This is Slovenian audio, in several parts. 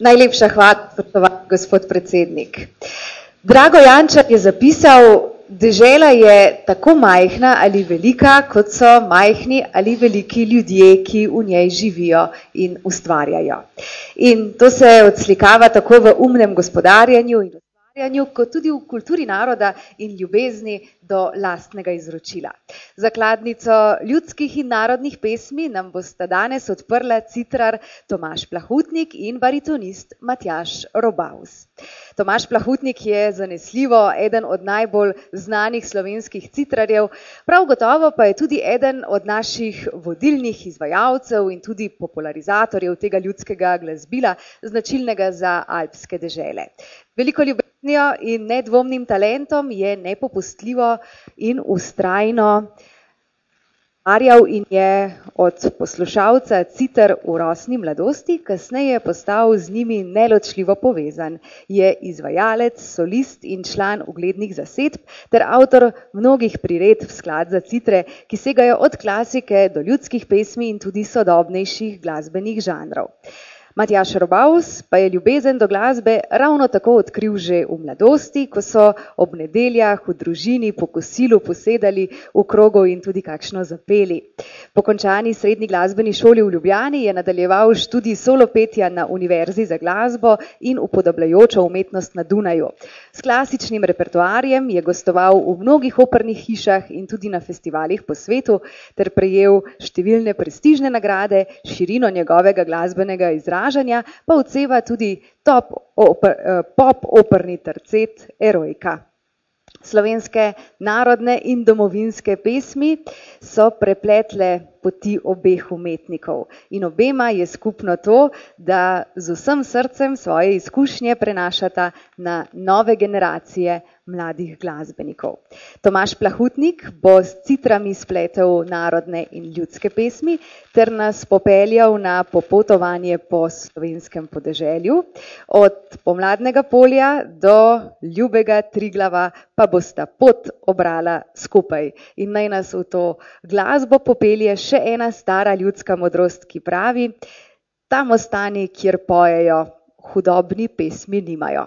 Najlepša hvala, spoštovani gospod predsednik. Drago Jančar je zapisal, dežela je tako majhna ali velika, kot so majhni ali veliki ljudje, ki v njej živijo in ustvarjajo. In to se odslikava tako v umnem gospodarjenju in ustvarjanju, kot tudi v kulturi naroda in ljubezni do lastnega izročila. Zakladnico ljudskih in narodnih pesmi nam bosta danes odprla citrar Tomaž Plahutnik in baritonist Matjaž Robauz. Tomaž Plahutnik je zanesljivo eden od najbolj znanih slovenskih citrarjev, prav gotovo pa je tudi eden od naših vodilnih izvajalcev in tudi popularizatorjev tega ljudskega glasbila, značilnega za alpske dežele. Veliko ljubeznijo in nedvomnim talentom je nepopustljivo in vztrajno ustvarjal in je od poslušalca citer v rosni mladosti kasneje postal z njimi neločljivo povezan. Je izvajalec, solist in član uglednih zasedb ter avtor mnogih priredb v sklad za citre, ki segajo od klasike do ljudskih pesmi in tudi sodobnejših glasbenih žanrov. Matjaž Robauz pa je ljubezen do glasbe ravno tako odkril že v mladosti, ko so ob nedeljah v družini po kosilu posedali v krogu in tudi kakšno zapeli. Po končani srednji glasbeni šoli v Ljubljani je nadaljeval študij solopetja na Univerzi za glasbo in upodabljajočo umetnost na Dunaju. S klasičnim repertoarjem je gostoval v mnogih opernih hišah in tudi na festivalih po svetu ter prejel številne prestižne nagrade, širino njegovega glasbenega izražanja pa odseva tudi pop operni tercet Eroika. Slovenske narodne in domovinske pesmi so prepletle poti obeh umetnikov in obema je skupno to, da z vsem srcem svoje izkušnje prenašata na nove generacije mladih glasbenikov. Tomaž Plahutnik bo s citrami spletel narodne in ljudske pesmi ter nas popeljal na popotovanje po slovenskem podeželju. Od pomladnega polja do ljubega Triglava pa bosta pot obrala skupaj. In naj nas v to glasbo popelje še ena stara ljudska modrost, ki pravi: tam ostani, kjer pojejo, hudobni pesmi nimajo.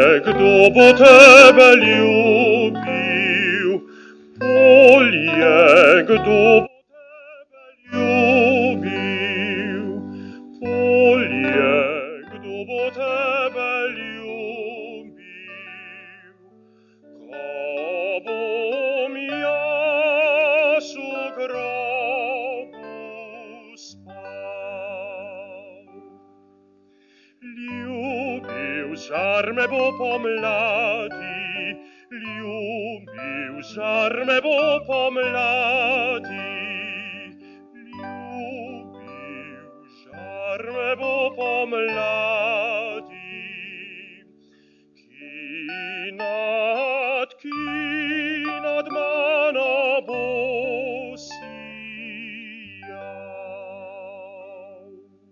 kdo bo tebe ljubil, polje, kdo bo tebe ljubil, polje, kdo bo tebe ljubil, ko bom jaz v grobu spal. Ljubil žar me bo pomladi, ljubil žar me bo pomladi, ljubil žar me bo pomladi, ki nad mano bo sijal.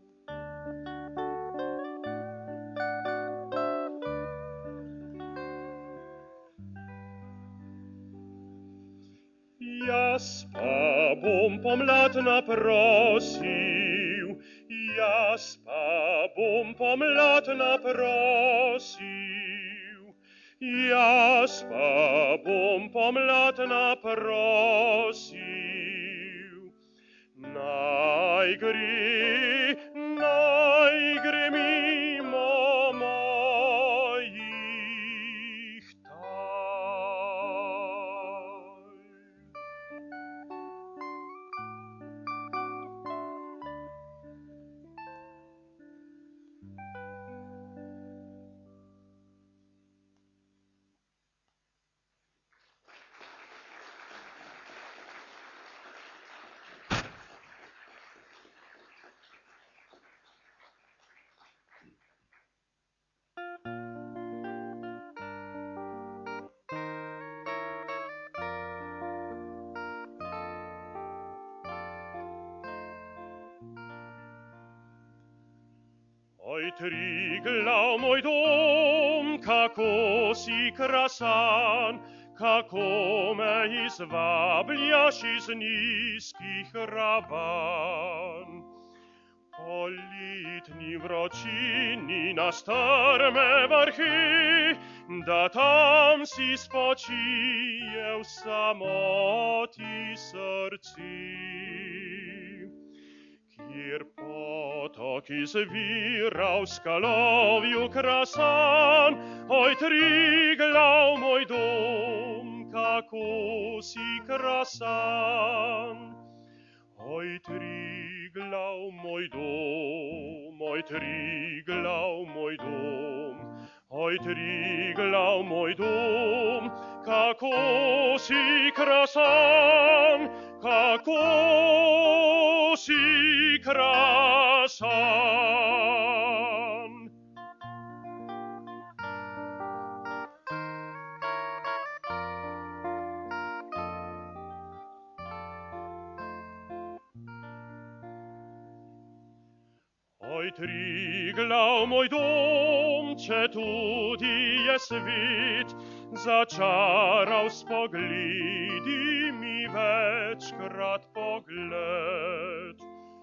Jaz pa bom pomlad naprosil, jaz pa bom pomlad naprosil, jaz pa bom pomlad naprosil. Naj gre mimo mojih tal. Oj, Triglav, moj dom, kako si krasan, kako me izvabljaš iz nizkih ravan. Po letni vročini na strme vrhi, da tam si spočije v samoti srci. Kjer potok izvira v skalovju krasan, oj, Triglav, moj dom, kako si krasan. Oj, Triglav, moj dom, oj, Triglav, moj dom, oj, Triglav, moj dom, kako si krasan, kako si krasan. Oj, Triglav, moj dom, če tudi je svet začaral s pogledi mi večkrat pogled.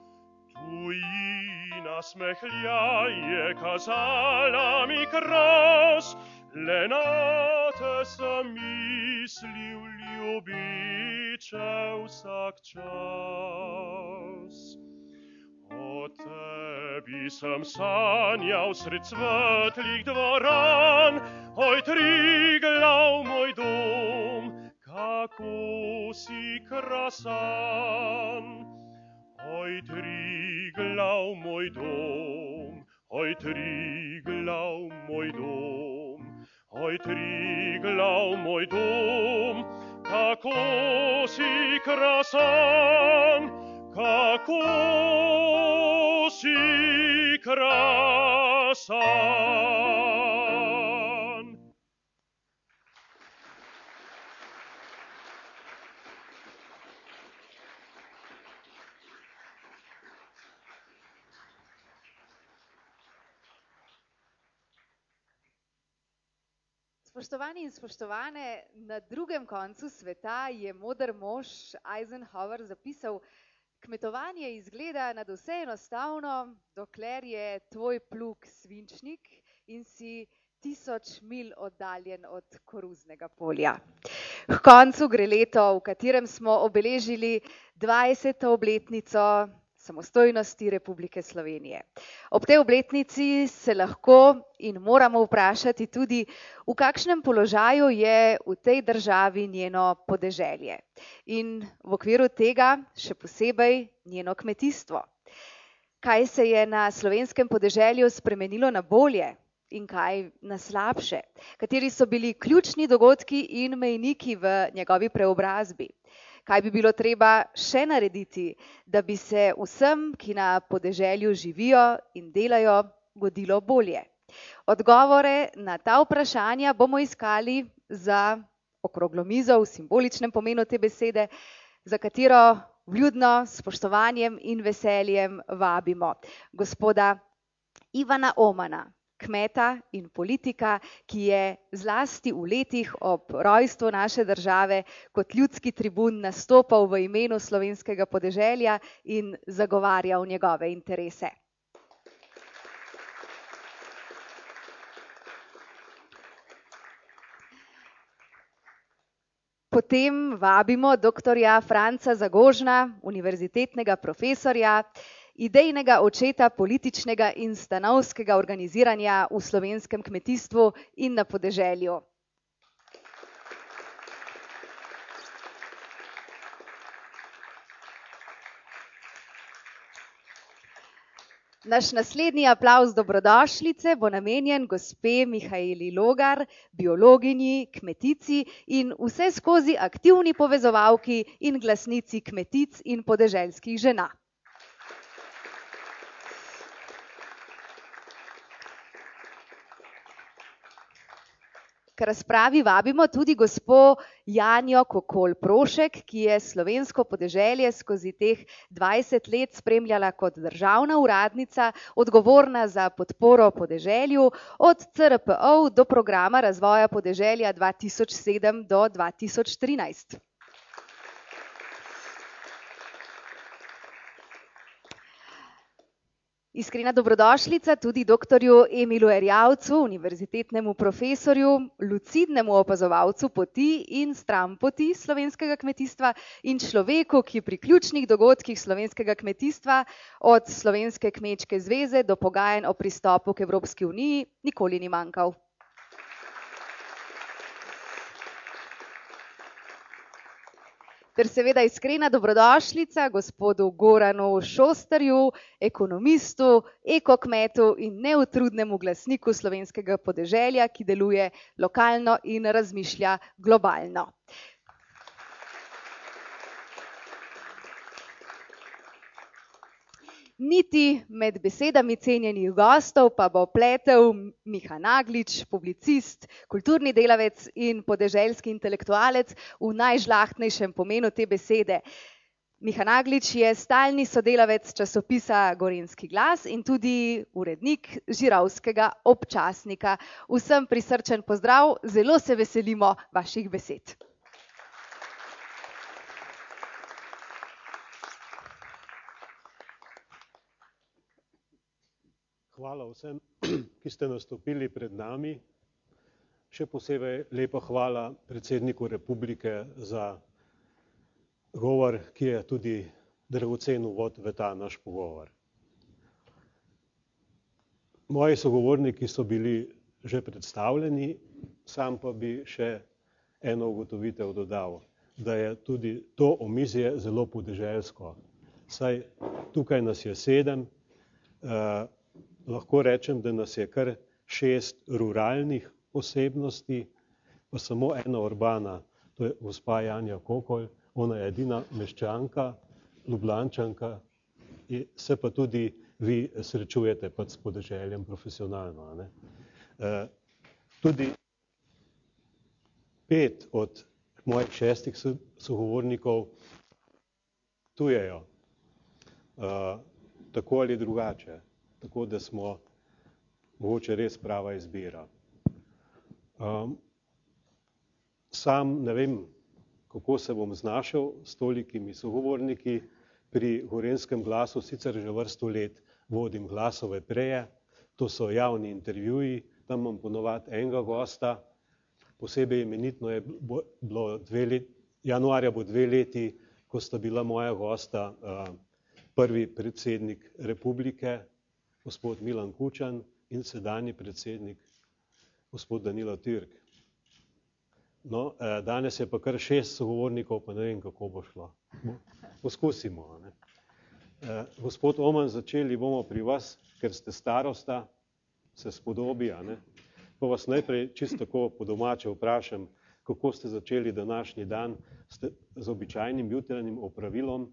Tujina smehljaje kazala mi kras, le na te sem mislil, ljubiče, vsak čas. O tebi sem sanjal sred svetlih dvoran, oj, Triglav, moj dom, kako si krasan. Oj, Triglav, moj dom, oj, Triglav, moj dom, oj, Triglav, moj dom, kako si krasan, kako si krasan. Spoštovani in spoštovane, na drugem koncu sveta je moder mož Eisenhower zapisal: kmetovanje izgleda nadvse enostavno, dokler je tvoj plug svinčnik in si 1000 milj oddaljen od koruznega polja. K koncu gre leto, v katerem smo obeležili 20. obletnico samostojnosti Republike Slovenije. Ob tej obletnici se lahko in moramo vprašati tudi, v kakšnem položaju je v tej državi njeno podeželje in v okviru tega še posebej njeno kmetijstvo. Kaj se je na slovenskem podeželju spremenilo na bolje in kaj na slabše? Kateri so bili ključni dogodki in mejniki v njegovi preobrazbi? Kaj bi bilo treba še narediti, da bi se vsem, ki na podeželju živijo in delajo, godilo bolje? Odgovore na ta vprašanja bomo iskali za okroglo mizo v simboličnem pomenu te besede, za katero vljudno s spoštovanjem in veseljem vabimo gospoda Ivana Omana, kmeta in politika, ki je zlasti v letih ob rojstvu naše države kot ljudski tribun nastopal v imenu slovenskega podeželja in zagovarjal njegove interese. Potem vabimo doktorja Franca Zagožna, univerzitetnega profesorja, idejnega očeta političnega in stanovskega organiziranja v slovenskem kmetijstvu in na podeželju. Naš naslednji aplavz dobrodošlice bo namenjen gospe Mihaeli Logar, biologinji, kmetici in vseskozi aktivni povezovalki in glasnici kmetic in podeželskih žena. K razpravi vabimo tudi gospo Janjo Kokol Prošek, ki je slovensko podeželje skozi teh 20 let spremljala kot državna uradnica, odgovorna za podporo podeželju od CRPO do programa razvoja podeželja 2007 do 2013. Iskrena dobrodošlica tudi doktorju Emilu Erjavcu, univerzitetnemu profesorju, lucidnemu opazovalcu poti in stranpoti slovenskega kmetijstva in človeku, ki pri ključnih dogodkih slovenskega kmetijstva od Slovenske kmečke zveze do pogajanj o pristopu k Evropski uniji nikoli ni manjkal. Ter seveda iskrena dobrodošlica gospodu Goranu Šosterju, ekonomistu, ekokmetu in neutrudnemu glasniku slovenskega podeželja, ki deluje lokalno in razmišlja globalno. Niti med besedami cenjenih gostov pa bo pletel Miha Naglič, publicist, kulturni delavec in podeželski intelektualec v najžlahtnejšem pomenu te besede. Miha Naglič je stalni sodelavec časopisa Gorenjski glas in tudi urednik Žirovskega občasnika. Vsem prisrčen pozdrav, zelo se veselimo vaših besed. Hvala vsem, ki ste nastopili pred nami. Še posebej lepa hvala predsedniku Republike za govor, ki je tudi dragocen uvod v ta naš pogovor. Moji sogovorniki so bili že predstavljeni, sam pa bi še eno ugotovitev dodal, da je tudi to omizje zelo podeželsko. Saj tukaj nas je 7, lahko rečem, da nas je kar 6 ruralnih osebnosti, pa samo ena urbana, to je gospa Janja Kokol, ona je edina meščanka, Ljubljančanka, se pa tudi vi srečujete pač s podeželjem profesionalno. Ne? Tudi 5 od mojih 6 sogovornikov tujejo, tako ali drugače. Tako da smo mogoče res prava izbira. Sam ne vem, kako se bom znašel s tolikimi sogovorniki. Pri Gorenjskem glasu sicer že vrsto let vodim Glasove preje, to so javni intervjuji, tam imam ponovadi enega gosta, posebej imenitno je bilo januarja bo 2 leti, ko sta bila moja gosta prvi predsednik republike, gospod Milan Kučan, in sedanji predsednik, gospod Danilo Türk. No, danes je pa kar 6 sogovornikov, pa ne vem, kako bo šlo. Poskusimo. Ne? Gospod Oman, začeli bomo pri vas, ker ste starosta, se spodobi, ne? Pa vas najprej čisto tako po domače vprašam, kako ste začeli današnji dan, ste z običajnim jutranjim opravilom?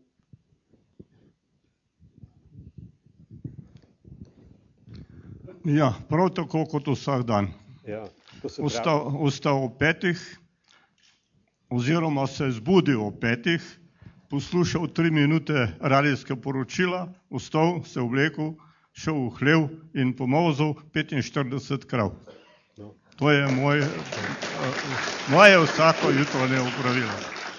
Ja, prav tako kot vsak dan. Ja, Vstal ob 5, oziroma se zbudil ob 5, poslušal 3 minute radijska poročila, vstal, se oblekel, šel v hlev in pomolzal 45 krav. No. To je moje vsako jutranje opravilo.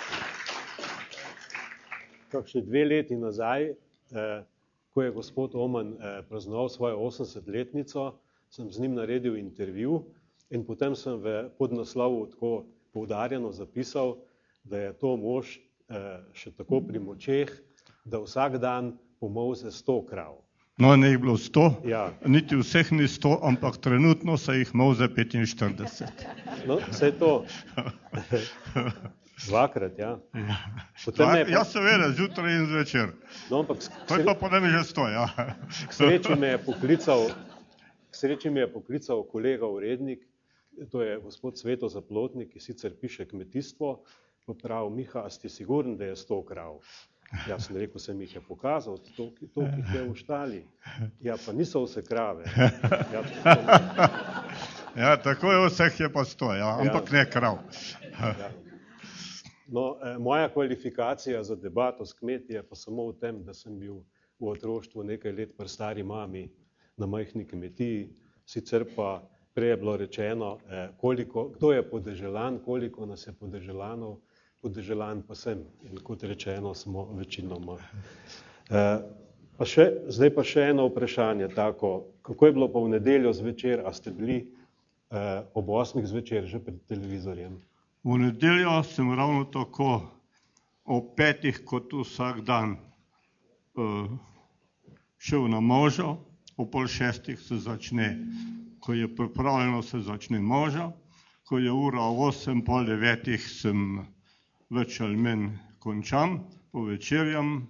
Kakšne 2 leti nazaj, ko je gospod Oman praznoval svojo 80-letnico, sem z njim naredil intervju in potem sem v podnaslovu tako poudarjeno zapisal, da je to mož še tako pri močeh, da vsak dan pomolze 100 krav. No, ne jih bilo 100, Ja. niti vseh ni 100, ampak trenutno se jih molze 45. No, vse to. Dvakrat, ja. Potem me je pa- Ja, seveda, zjutraj in zvečer. No, ampak To je pa potem že 100, ja. k sreči me je poklical kolega urednik, to je gospod Sveto Zaplotnik, ki sicer piše kmetijstvo, pa pravi: Miha, a ste sigurni, da je 100 krav? Ja, sem rekel, sem jih je pokazal, to jih je v štali. Ja, pa niso vse krave. Ja, tako je vseh je pa 100, ja, ampak ne krav. Ja. No, moja kvalifikacija za debato s kmeti je pa samo v tem, da sem bil v otroštvu nekaj let pri stari mami na majhni kmetiji, sicer pa prej je bilo rečeno, kdo je podeželan, koliko nas je podeželanov, podeželan pa sem in kot rečeno smo večinoma. Zdaj pa še eno vprašanje tako, kako je bilo pa v nedeljo zvečer, a ste bili ob 8 zvečer že pred televizorjem? V nedeljo sem ravno tako ob 5 kot vsak dan šel na možo, ob 5:30 se začne, ko je pripravljeno, se začne moža, ko je ura 8, pol 9 sem več ali manj končam, povečerjam,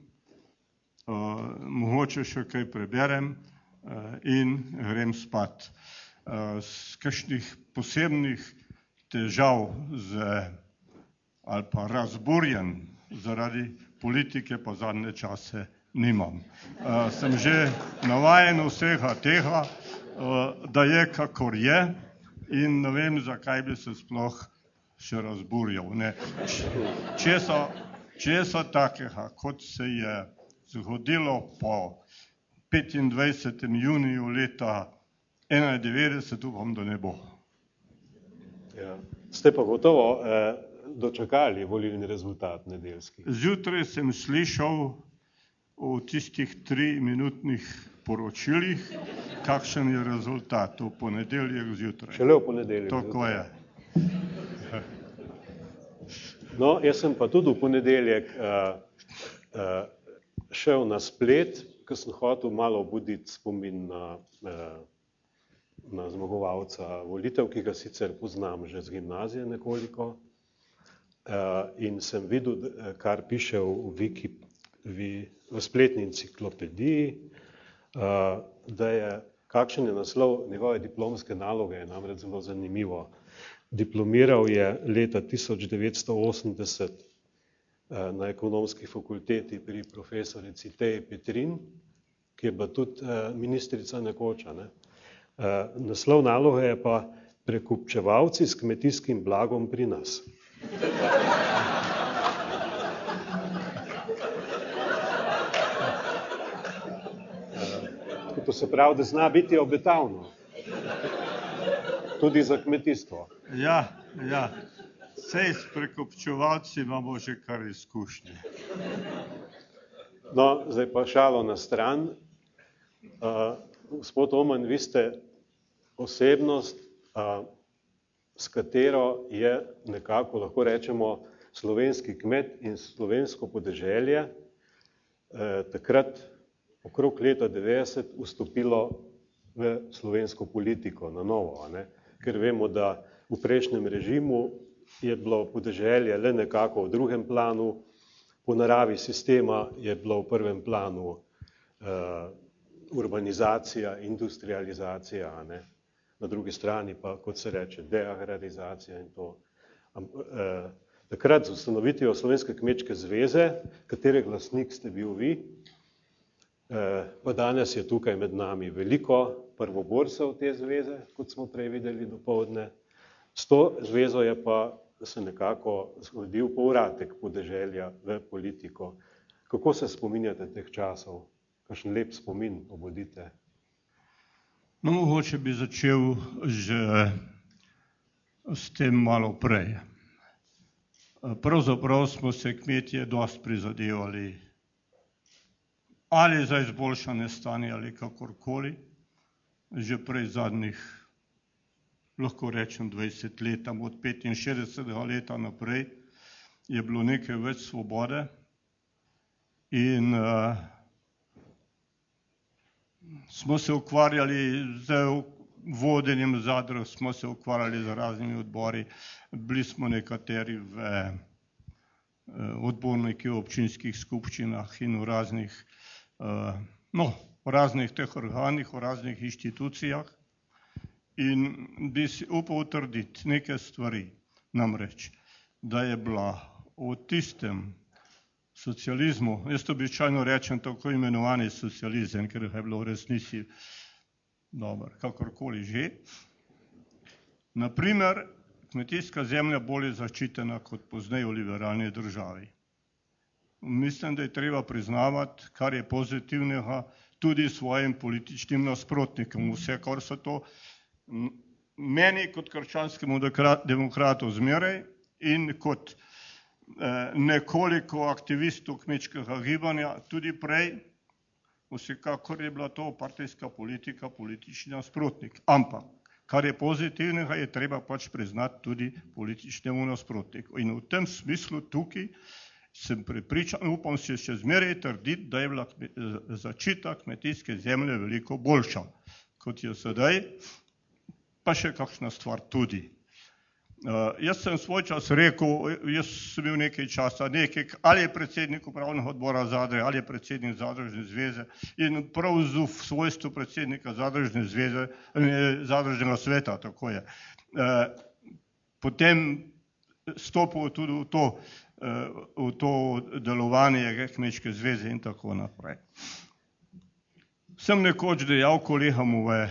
mogoče še kaj preberem in grem spat. Z kakšnih posebnih težav ali pa razburjen zaradi politike pa zadnje čase nimam. Sem že navajen vsega tega, da je kakor je in ne vem, zakaj bi se sploh še razburjal. Ne. Česa takega, kot se je zgodilo po 25. juniju leta 1991, upam, da ne bo. Ja. Ste pa gotovo dočakali volilni rezultat nedeljski. Zjutraj sem slišal v tistih 3-minutnih poročilih, kakšen je rezultat v ponedeljek zjutraj. Šele v ponedeljek. Tako je. No, jaz sem pa tudi v ponedeljek šel na splet, ker sem hotel malo obuditi spomin na zmagovalca volitev, ki ga sicer poznam že z gimnazije nekoliko. In sem videl, kar piše v spletni enciklopediji, da je, kakšen je naslov njegove diplomske naloge, je namreč zelo zanimivo. Diplomiral je leta 1980 na ekonomski fakulteti pri profesorici Teji Petrin, ki je bila tudi ministrica nekoča. Ne? Naslov naloge je pa Prekupčevalci s kmetijskim blagom pri nas. To se pravi, da zna biti obetavno. Tudi za kmetijstvo. Ja. Sej s prekupčevalci imamo že kar izkušnje. No, zdaj pa šalo na stran. Gospod Oman, vi ste osebnost, s katero je nekako, lahko rečemo, slovenski kmet in slovensko podeželje takrat okrog leta 90 vstopilo v slovensko politiko na novo, ne? Ker vemo, da v prejšnjem režimu je bilo podeželje le nekako v drugem planu, po naravi sistema je bilo v prvem planu urbanizacija, industrializacija, ne? Na drugi strani pa, kot se reče, deagrarizacija in to. Takrat z ustanovitvijo Slovenske kmečke zveze, katere glasnik ste bil vi, pa danes je tukaj med nami veliko prvoborcev te zveze, kot smo prej videli dopoldne. S to zvezo je pa se nekako zgodil povratek podeželja v politiko. Kako se spominjate teh časov? Kakšen lep spomin obudite? No, mogoče bi začel že s tem malo prej. Pravzaprav smo se kmetje dosti prizadevali ali za izboljšanje stanja ali kakorkoli, že prej zadnjih, lahko rečem 20 let, od 65. leta naprej je bilo nekaj več svobode in smo se ukvarjali z vodenjem zadrug, smo se ukvarjali z raznimi odbori, bili smo nekateri v odborniki v občinskih skupščinah in v raznih teh organih, v raznih inštitucijah in bi si upal utrditi neke stvari, namreč, da je bila v tistem socializmu, jaz običajno rečem tako imenovani socializem, ker je bilo v resnici dobro, kakorkoli že. Naprimer, kmetijska zemlja bolje zaščitena kot pozneje v liberalni državi. Mislim, da je treba priznavati, kar je pozitivnega, tudi svojim političnim nasprotnikom. Vse, kar so to meni kot krščanskemu demokratu zmeraj in kot nekoliko aktivistov kmečkega gibanja tudi prej, vsekakor je bila to partijska politika, politični nasprotnik. Ampak, kar je pozitivnega, je treba pač priznati tudi političnemu nasprotniku. In v tem smislu tukaj sem prepričan, upam se še zmeraj trditi, da je bila zaščita kmetijske zemlje veliko boljša, kot je sedaj, pa še kakšna stvar tudi. Jaz sem svoj čas rekel, jaz sem bil nekaj časa, ali je predsednik upravnega odbora Zadre, ali je predsednik Zadružne zveze in prav v svojstvu predsednika Zadružne zveze, Zadružnega sveta, tako je. Potem stopil tudi v to delovanje kmečke zveze in tako naprej. Sem nekoč dejal kolegom v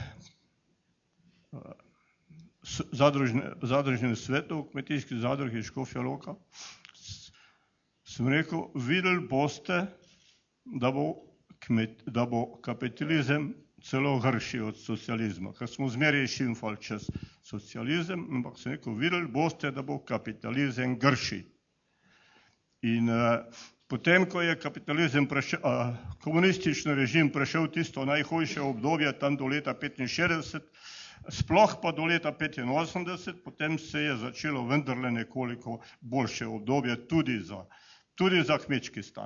zadružnem svetu v kmetijski zadrugi Škofja Loka, sem rekel, videli boste, da bo kapitalizem celo grši od socializma, ker smo zmeraj šimfali čez socializem, ampak sem rekel, videli boste, da bo kapitalizem grši. In potem, ko je kapitalizem komunistični režim prešel tisto najhujše obdobje, tam do leta 65, sploh pa do leta 85, potem se je začelo vendarle nekoliko boljše obdobje tudi za kmečki stan.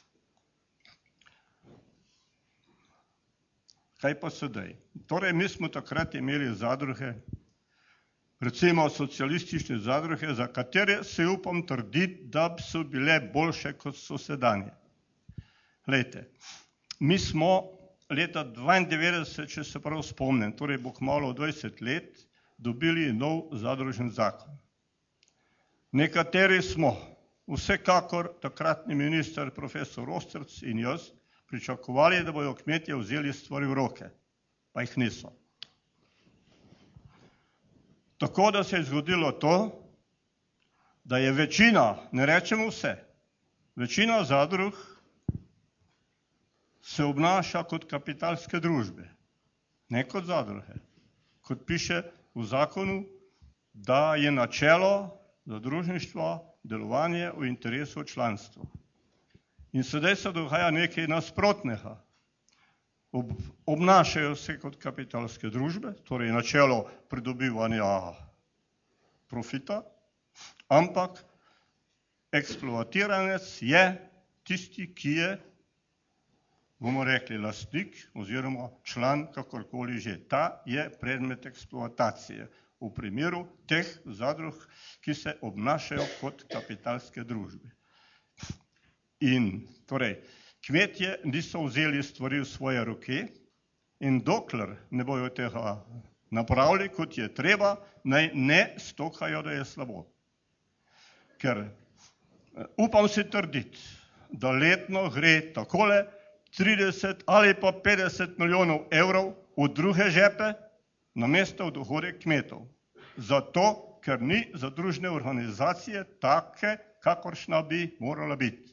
Kaj pa sedaj? Torej, mi smo takrat imeli zadruge, recimo socialistične zadruge, za katere se upam trditi, da so bile boljše kot so sedanje. Glejte, mi smo leta 92, če se prav spomnim, torej bo kmalu 20 let, dobili nov zadružen zakon. Nekateri smo, vsekakor takratni minister profesor Ostrc in jaz, pričakovali, da bojo kmetje vzeli stvari v roke, pa jih niso. Tako da se je zgodilo to, da je večina, ne rečemo vse, večina zadrug se obnaša kot kapitalske družbe, ne kot zadruge. Kot piše v zakonu, da je načelo zadružništva delovanje v interesu članstva. In sedaj se dogaja nekaj nasprotnega. obnašajo se kot kapitalske družbe, torej načelo pridobivanja profita, ampak eksploatiranec je tisti, ki je, bomo rekli, lastnik oziroma član, kakorkoli že. Ta je predmet eksploatacije v primeru teh zadrug, ki se obnašajo kot kapitalske družbe. In torej, kmetje niso vzeli stvari v svoje roke in dokler ne bojo tega napravili, kot je treba, naj ne stokajo, da je slabo. Ker upam si trditi, da letno gre takole 30 ali pa 50 milijonov evrov v druge žepe, namesto v dohodek kmetov. Zato, ker ni zadružne organizacije take, kakršna bi morala biti.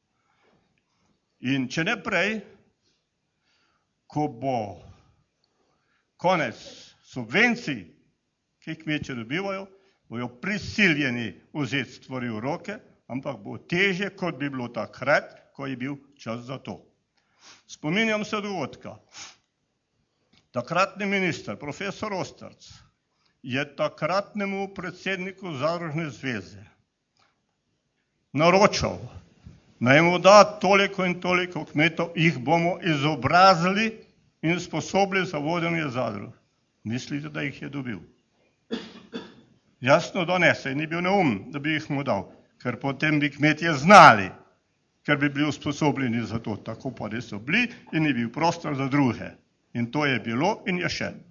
In če ne prej, ko bo konec subvencij, ki jih kmetje dobivajo, bojo prisiljeni vzeti stvari v roke, ampak bo težje, kot bi bilo takrat, ko je bil čas za to. Spominjam se dogodka. Takratni minister, profesor Ostrc, je takratnemu predsedniku Zadružne zveze naročal, naj mu da toliko in toliko kmetov, jih bomo izobrazili in sposobili za vodenje zadrug. Mislite, da jih je dobil? Jasno, da ne, saj ni bil neumen, da bi jih mu dal, ker potem bi kmetje znali, ker bi bili usposobljeni za to, tako pa niso bili in ni bil prostor za druge. In to je bilo in je še.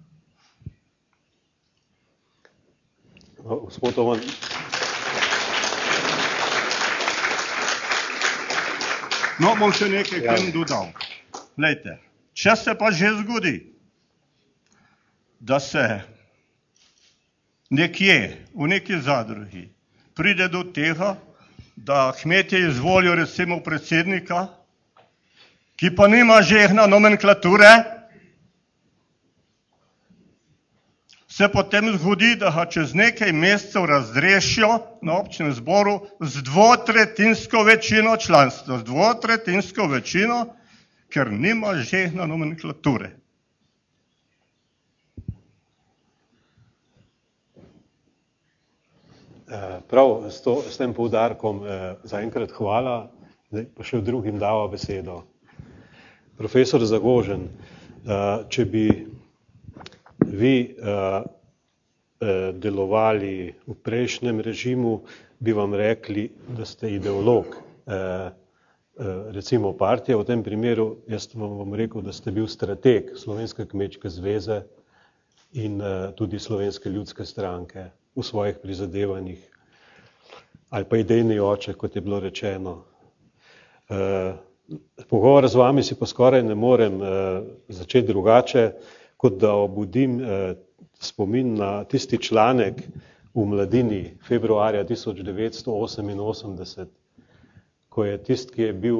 Gospod Oman. No, bom še nekaj tem dodal. Glejte, če se pa že zgodi, da se nekje v neki zadrugi pride do tega, da kmetje izvolijo recimo predsednika, ki pa nima žehna nomenklature, se potem zgodi, da ga čez nekaj mesecev razrešijo na občnem zboru z dvotretjinsko večino članstva, z dvotretjinsko večino, ker nima žehna nomenklature. Prav, s tem poudarkom zaenkrat hvala, pa še v drugim dava besedo. Profesor Zagožen, če bi vi delovali v prejšnjem režimu, bi vam rekli, da ste ideolog. Recimo partija, v tem primeru, jaz vam rekel, da ste bil strateg Slovenske kmečke zveze in tudi Slovenske ljudske stranke v svojih prizadevanjih, ali pa idejni oče, kot je bilo rečeno. Pogovor z vami si pa skoraj ne morem začeti drugače, kot da obudim spomin na tisti članek v Mladini februarja 1988, ko je tisti,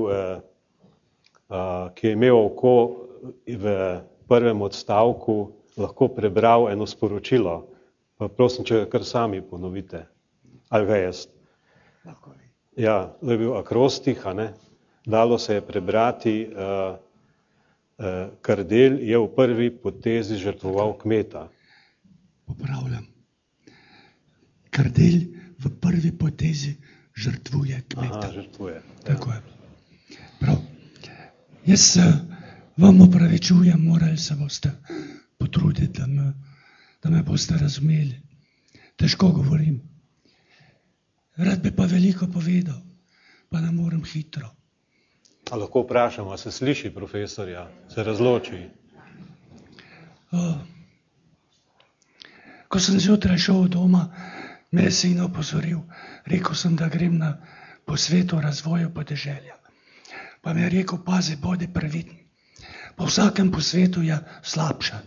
ki je imel oko v prvem odstavku, lahko prebral eno sporočilo. Pa prosim, če ga kar sami ponovite. Ali ga jaz? Ja, to je bil akrostih, a ne? Dalo se je prebrati, Kardelj je v prvi potezi žrtvoval kmeta. Popravljam. Kardelj v prvi potezi žrtvuje kmeta. Aha, žrtvuje. Tako je. Prav. Jaz vam opravičujem, morali se boste potruditi, da me boste razumeli. Težko govorim. Rad bi pa veliko povedal, pa ne morem hitro. A lahko vprašam, a se sliši profesorja? Se razloči? Ko sem zjutraj šel od doma, me je sin opozoril. Rekel sem, da grem na posvet o razvoju podeželja. Pa mi je rekel, pazi, bodi previden. Po vsakem posvetu je slabša.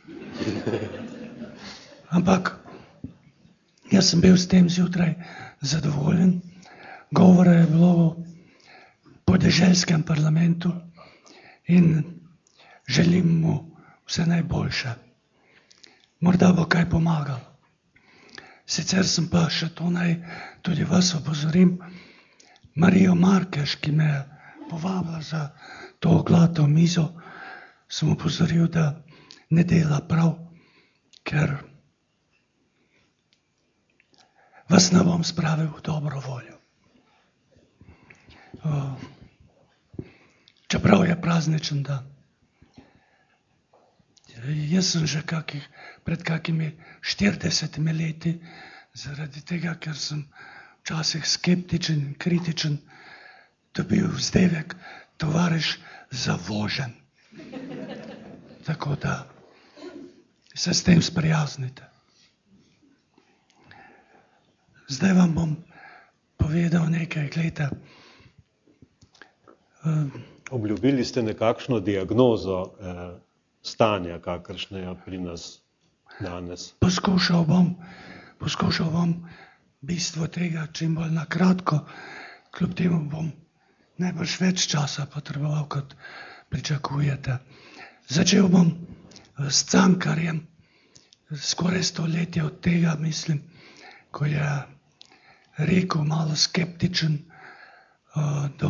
Ampak jaz sem bil s tem zjutraj zadovoljen. Govora je bilo o podeželskem parlamentu in želim mu vse najboljše. Morda bo kaj pomagalo. Sicer sem pa še to naj tudi vas opozorim, Marijo Markeš, ki me je povabila za to oglato mizo, sem opozoril, da ne dela prav, ker vas ne bom spravil v dobro voljo. Čeprav je prazničen dan. Jaz sem že pred kakimi 40 leti, zaradi tega, ker sem včasih skeptičen in kritičen, dobil vzdevek tovariš zavožen. Tako da se s tem sprijaznite. Zdaj vam bom povedal nekaj, glejte. Obljubili ste nekakšno diagnozo stanja, kakršne je pri nas danes. Poskušal bom bistvo tega čim bolj na kratko, kljub temu bom najbrž več časa potreboval, kot pričakujete. Začel bom s Cankarjem, skoraj 100 let od tega, mislim, ko je rekel malo skeptičen do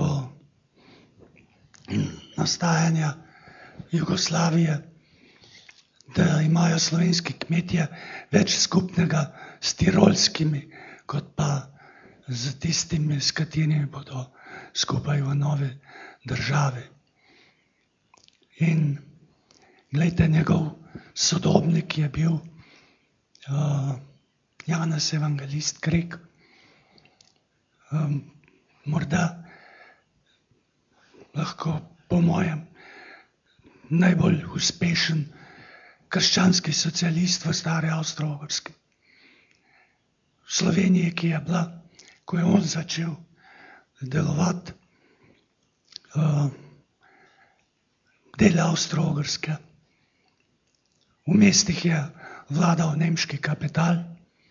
nastajanja Jugoslavije, da imajo slovenski kmetje več skupnega s tirolskimi, kot pa z tistimi, s katerimi bodo skupaj v novi državi. In glejte, njegov sodobnik je bil Janez Evangelist Krek. Morda lahko po mojem najbolj uspešen krščanski socialist v stari Avstro-Ogrski. V Sloveniji, ki je bila, ko je on začel delovati, del Avstro-Ogrske. V mestih je vladal nemški kapital,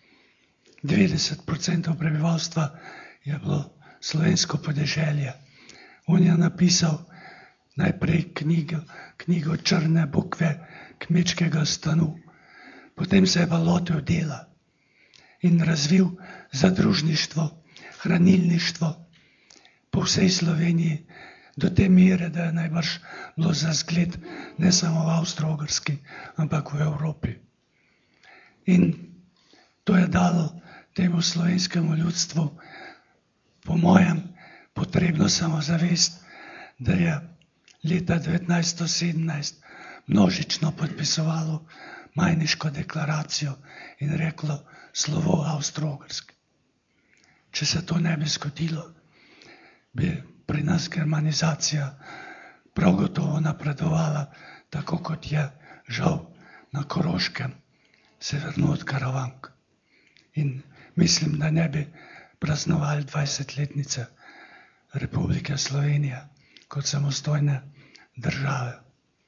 90% prebivalstva je bilo slovensko podeželje. On je napisal najprej knjigo Črne bukve kmečkega stanu, potem se je pa lotil dela in razvil zadružništvo, hranilništvo po vsej Sloveniji, do te mere, da je najbrž bilo za zgled ne samo v Avstro-Ogrski, ampak v Evropi. In to je dalo temu slovenskemu ljudstvu, po mojem, potrebno samozavest, da je leta 1917 množično podpisovalo Majniško deklaracijo in reklo slovo Avstro-Ogrski. Če se to ne bi zgodilo, bi pri nas germanizacija prav gotovo napredovala, tako kot je žal na Koroškem, severno od Karavank. In mislim, da ne bi praznovali 20-letnice Republike Slovenije kot samostojne države.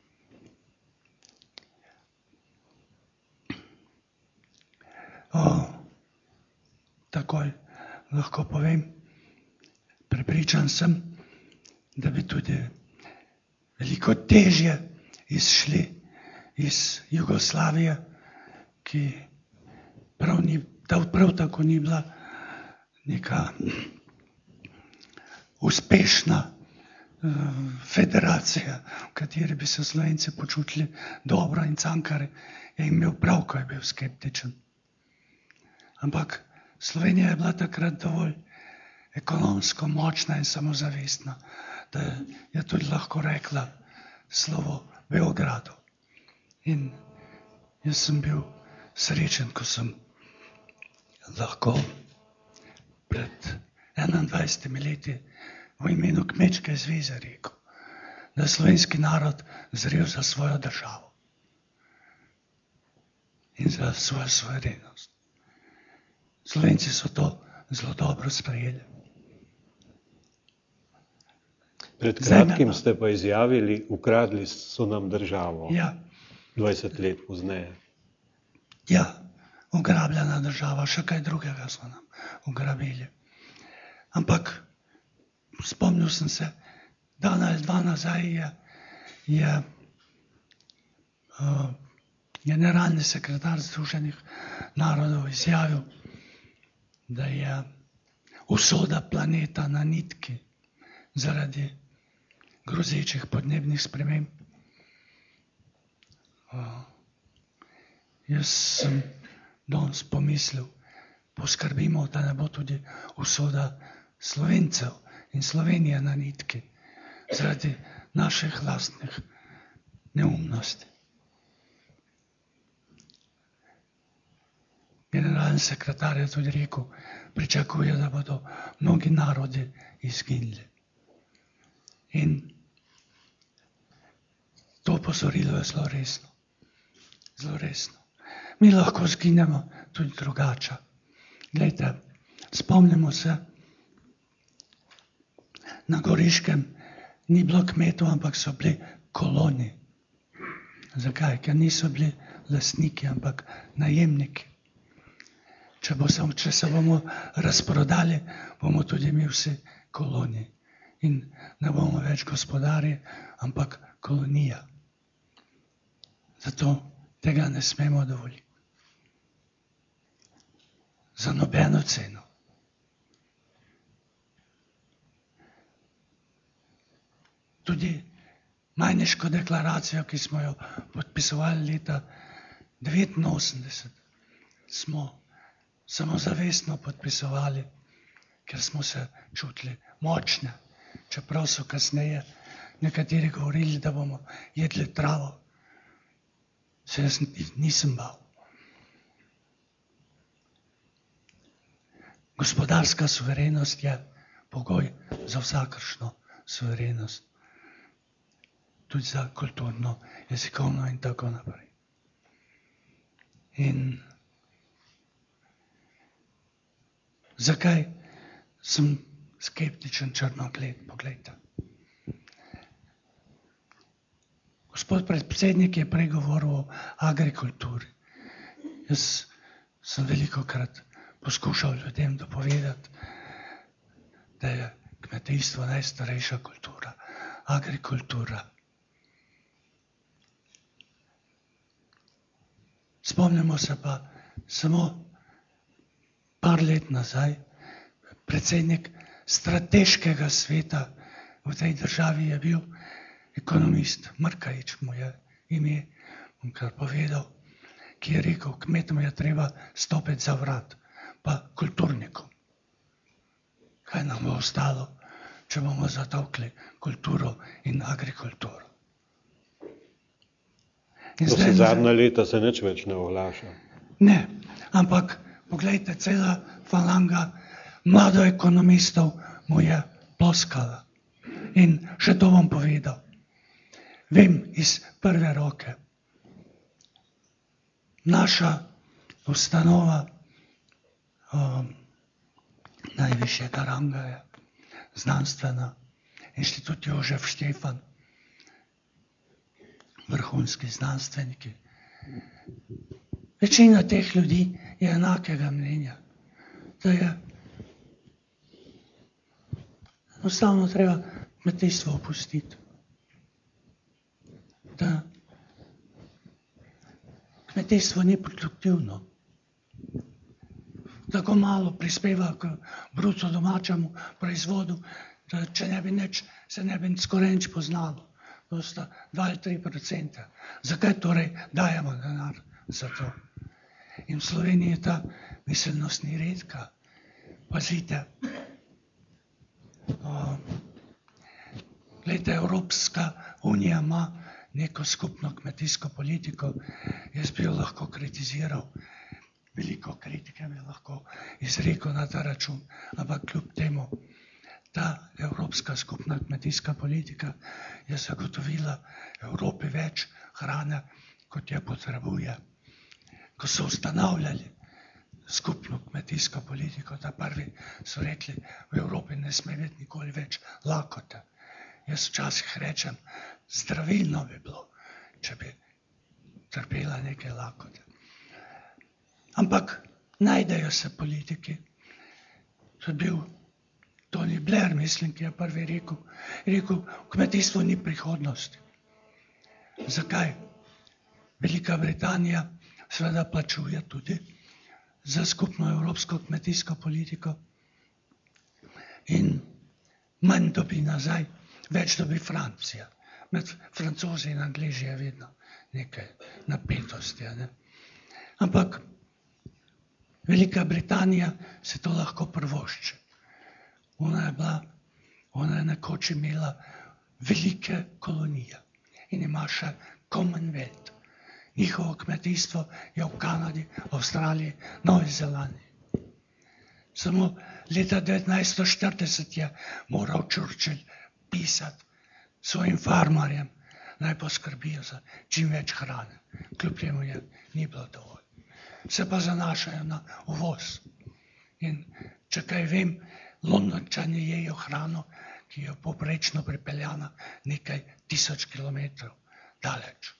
Takoj lahko povem, prepričan sem, da bi tudi veliko težje izšli iz Jugoslavije, ki prav tako ni bila neka uspešna federacija, v kateri bi se Slovenci počutili dobro, in Cankar je imel prav, ko je bil skeptičen. Ampak Slovenija je bila takrat dovolj ekonomsko močna in samozavestna, da je tudi lahko rekla slovo Beogradu. In jaz sem bil srečen, ko sem lahko pred 21 leti v imenu Kmečke zveze rekel, da je slovenski narod zrel za svojo državo in za svojo suverenost. Slovenci so to zelo dobro sprejeli. Pred kratkim ste pa izjavili, ukradli so nam državo. Ja. 20 let pozneje. Ja, ugrabljena država, še kaj drugega so nam ugrabili. Ampak spomnil sem se, dan ali dva nazaj je generalni sekretar Združenih narodov izjavil, da je usoda planeta na nitki zaradi grozečih podnebnih sprememb. Jaz sem danes pomislil, poskrbimo, da ne bo tudi usoda Slovencev in Slovenije na nitki zaradi naših lastnih neumnosti. Generalni sekretar je tudi rekel, pričakuje, da bodo mnogi narodi izginili. In to opozorilo je zelo resno. Zelo resno. Mi lahko zginemo tudi drugače. Glejte, spomnimo se, na Goriškem ni bilo kmetov, ampak so bili koloni. Zakaj? Ker niso bili lastniki, ampak najemniki. Če se bomo razprodali, bomo tudi mi vsi koloni. In ne bomo več gospodarji, ampak kolonija. Zato tega ne smemo dovoliti. Za nobeno ceno. Tudi Majniško deklaracijo, ki smo jo podpisovali leta 1989, smo samozavestno podpisovali, ker smo se čutili močne, čeprav so kasneje nekateri govorili, da bomo jedli travo. Se jaz nisem bal. Gospodarska suverenost je pogoj za vsakršno suverenost. Tudi za kulturno, jezikovno in tako naprej. In zakaj sem skeptičen črnogled? Poglejte. Gospod predsednik je prej govoril o agrikulturi. Jaz sem velikokrat poskušal ljudem dopovedati, da je kmetijstvo najstarejša kultura, agrikultura. Spomnimo se pa samo par let nazaj, predsednik strateškega sveta v tej državi je bil ekonomist, Mrkajič mu je ime, bom kar povedal, ki je rekel, kmetom je treba stopiti za vrat, pa kulturnikom. Kaj nam bo ostalo, če bomo zatolkli kulturo in agrikulturo? To se zadnja leta se nič več ne oglaša. Ne, ampak poglejte, cela falanga mlado ekonomistov mu je ploskala. In še to bom povedal. Vem iz prve roke. Naša ustanova najvišjega ranga je znanstvena, Inštitut Jožef Štefan, vrhunski znanstveniki. Večina teh ljudi je enakega mnenja, da je enostavno treba kmetijstvo opustiti. Da kmetijstvo ni produktivno. Tako malo prispeva k bruto domačemu proizvodu, da če ne bi nič, se ne bi skoraj nič poznalo. To sta 2 ali 3%. Zakaj torej dajemo denar za to? In v Sloveniji ta miselnost ni redka. Pazite, glejte, Evropska unija ima neko skupno kmetijsko politiko, jaz bi jo lahko kritiziral, veliko kritike bi lahko izrekel na ta račun, ampak kljub temu, ta Evropska skupna kmetijska politika je zagotovila Evropi več hrane, kot je potrebuje. Ko so ustanavljali skupno kmetijsko politiko, ta prvi so rekli, v Evropi ne sme biti nikoli več lakote. Jaz včasih rečem, zdravilno bi bilo, če bi trpela neke lakote. Ampak najdejo se politiki. To je bil Tony Blair, mislim, ki je prvi rekel, v kmetijstvu ni prihodnosti. Zakaj? Velika Britanija seveda plačuje tudi za skupno evropsko kmetijsko politiko in manj dobi nazaj, več dobi Francija. Med Francozi in Angliji je vedno nekaj napetosti. Ne? Ampak Velika Britanija se to lahko privošči. Ona je nekoč imela velike kolonije in ima še Commonwealth. Njihovo kmetijstvo je v Kanadi, Avstraliji, Novi Zelandiji. Samo leta 1940 je moral Churchill pisati svojim farmarjem, naj poskrbijo za čim več hrane. Kljub temu je ni bilo dovolj. Se pa zanašajo na uvoz. In če kaj vem, Londončani jejo hrano, ki je povprečno pripeljana nekaj 1000 kilometrov daleč.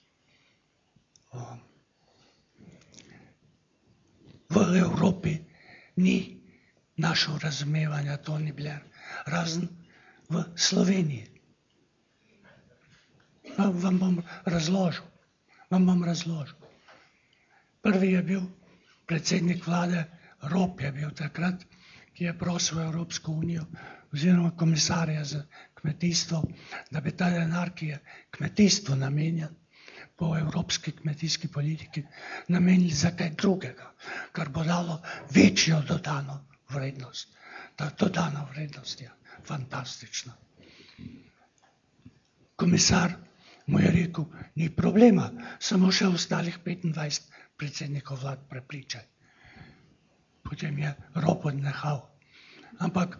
V Evropi ni našel razumevanja Tony Blair, razen v Sloveniji. Vam bom razložil. Prvi je bil predsednik vlade, Rop je bil takrat, ki je prosil Evropsko unijo oziroma komisarja za kmetijstvo, da bi ta denar, ki je kmetijstvu namenjen, po evropski kmetijski politiki, namenili za kaj drugega, kar bo dalo večjo dodano vrednost. Ta dodana vrednost je fantastična. Komisar mu je rekel, ni problema, samo še ostalih 25 predsednikov vlad prepričaj. Potem je Rop odnehal. Ampak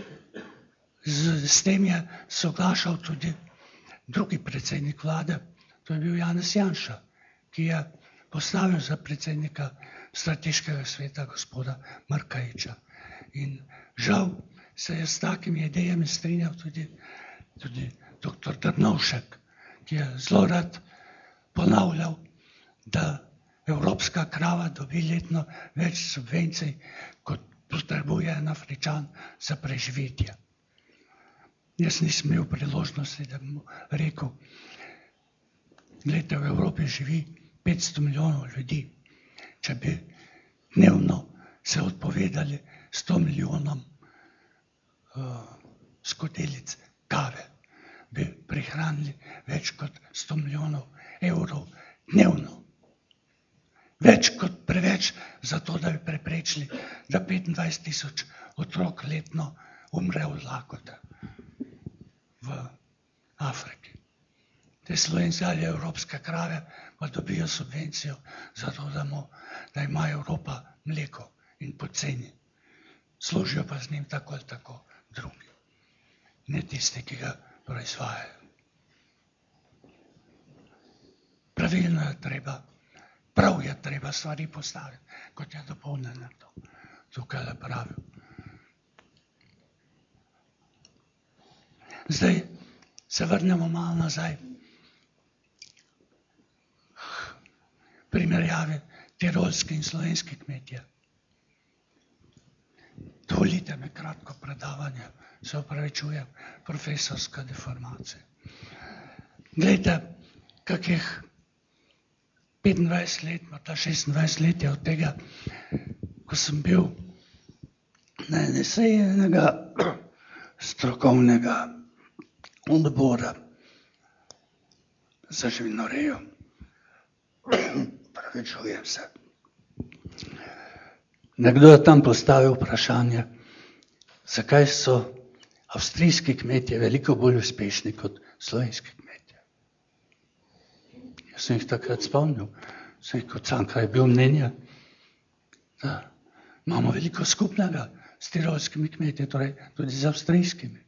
s tem je soglašal tudi drugi predsednik vlade, to je bil Janez Janša, ki je postavil za predsednika strateškega sveta gospoda Markajiča. In žal se je s takimi idejami strinjal tudi dr. Drnovšek, ki je zelo rad ponavljal, da evropska krava dobi letno več subvencij, kot potrebuje en Afričan za preživetje. Jaz nisem imel priložnosti, da bi mu rekel, glejte, v Evropi živi 500 milijonov ljudi. Če bi dnevno se odpovedali 100 milijonom skodelic kave, bi prihranili več kot 100 milijonov evrov dnevno. Več kot preveč za to, da bi preprečili, da 25 000 otrok letno umre od lakote v Afriki. Te slovenske ali evropske krave pa dobijo subvencijo za to, da ima Evropa mleko in poceni. Služijo pa z njim tako ali tako drugi, ne tisti, ki ga proizvajajo. Pravilno je treba, prav je treba stvari postaviti, kot je dopolnjeno to tukaj le pravil. Zdaj se vrnemo malo nazaj. Primerjave tirolski in slovenski kmetje. Dovolite mi kratko predavanje, se opravičujem, profesorska deformacija. Glejte, kakih 25 let, morda 26 let je od tega, ko sem bil na eni seji enega strokovnega odbora za živinorejo. Pravičujem se. Nekdo je tam postavil vprašanje, zakaj so avstrijski kmetje veliko bolj uspešni kot slovenski kmetje. Jaz sem jih takrat spomnil, sem jih kot Cankar je bil mnenja, da imamo veliko skupnega s tirolskimi kmetje, torej tudi z avstrijskimi.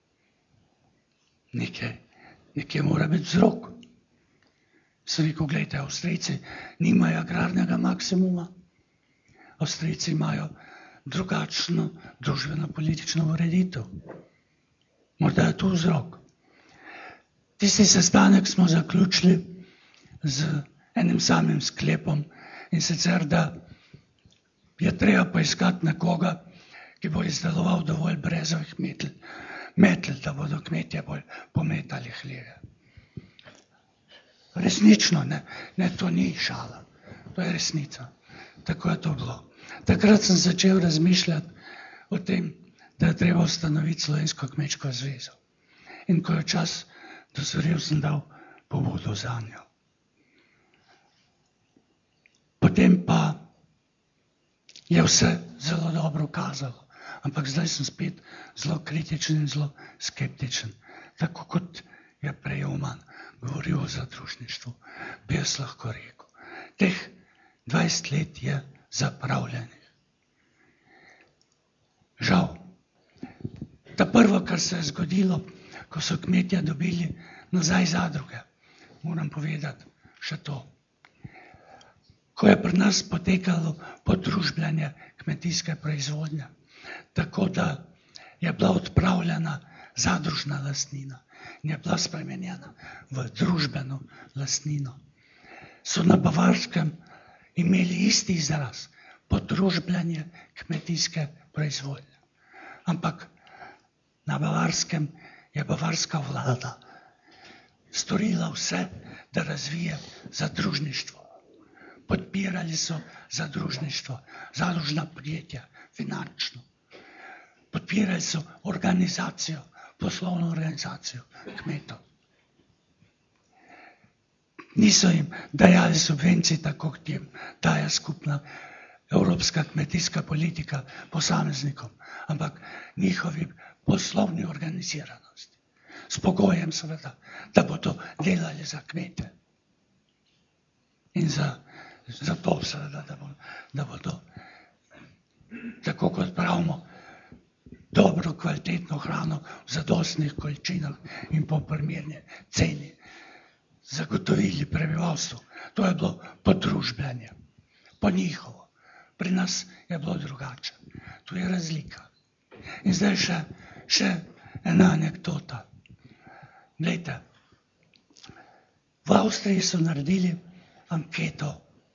Nekje mora biti vzrok. Sem rekel, gledajte, Avstrijci nimajo agrarnega maksimuma. Avstrijci imajo drugačno družbeno-politično ureditev. Morda je to vzrok. Tisti sestanek smo zaključili z enim samim sklepom in sicer, da je treba poiskati nekoga, ki bo izdeloval dovolj brezovih metl, da bodo kmetje bolj pometali hleve. Resnično, ne, to ni šala, to je resnica. Tako je to bilo. Takrat sem začel razmišljati o tem, da je treba ustanoviti Slovensko kmečko zvezo. In ko je čas dozorel, sem dal pobudo za njo. Potem pa je vse zelo dobro kazalo. Ampak zdaj sem spet zelo kritičen in zelo skeptičen. Tako kot je prej Oman govoril o zadružništvu, bi jaz lahko rekel. Teh 20 let je zapravljenih. Žal. Ta prvo, kar se je zgodilo, ko so kmetje dobili nazaj zadruge, moram povedati še to. Ko je pri nas potekalo podružbljanje kmetijske proizvodnje, tako da je bila odpravljena zadružna lastnina in je bila spremenjena v družbeno lastnino, so na Bavarskem imeli isti izraz, podružbljanje kmetijske proizvodnje. Ampak na Bavarskem je bavarska vlada storila vse, da razvije zadružništvo. Podpirali so zadružništvo, zadružna podjetja, finančno. Podpirali so organizacijo, poslovno organizacijo kmetov. Niso jim dajali subvencij, tako kot jim daje skupna evropska kmetijska politika posameznikom, ampak njihovi poslovni organiziranosti. S pogojem seveda, da bodo delali za kmete. In za to seveda, da bodo, tako kot pravimo, dobro, kvalitetno hrano v zadostnih količinah in po primerni ceni zagotovili prebivalstvu. To je bilo podružbljanje. Po njihovo. Pri nas je bilo drugače. Tu je razlika. In zdaj še ena anekdota. Glejte, v Avstriji so naredili anketo.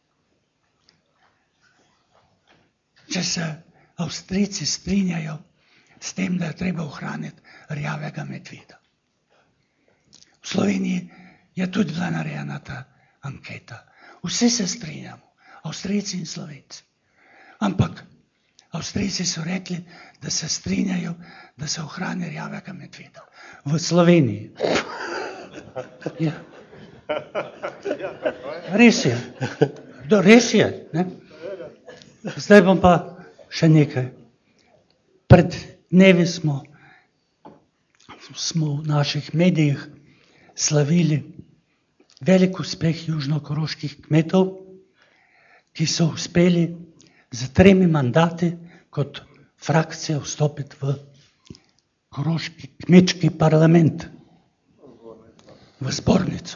Če se Avstrijci strinjajo s tem, da je treba ohraniti rjavega medveda. V Sloveniji je tudi bila narejena ta anketa. Vsi se strinjamo, Avstrijci in Slovenci. Ampak Avstrijci so rekli, da se strinjajo, da se ohrani rjavega medveda. V Sloveniji. Ja. Res je. Res je. Ne? Zdaj bom pa še nekaj. Pred dnevi smo v naših medijih slavili velik uspeh južnokoroških kmetov, ki so uspeli z 3 mandati kot frakcija vstopiti v koroški kmečki parlament, v zbornico.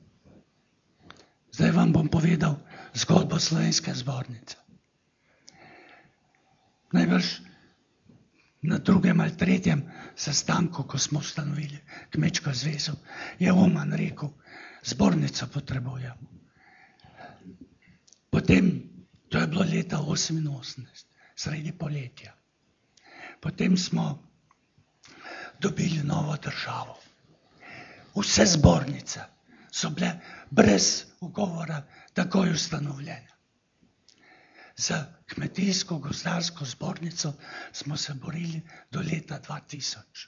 Zdaj vam bom povedal zgodbo Slovenske zbornice. Najbrž na 2. ali 3. sestanku, ko smo ustanovili Kmečko zvezo, je Oman rekel, zbornico potrebujemo. Potem, to je bilo leta 88, sredi poletja. Potem smo dobili novo državo. Vse zbornice so bile brez ugovora takoj ustanovljene. Za kmetijsko-gozdarsko zbornico smo se borili do leta 2000.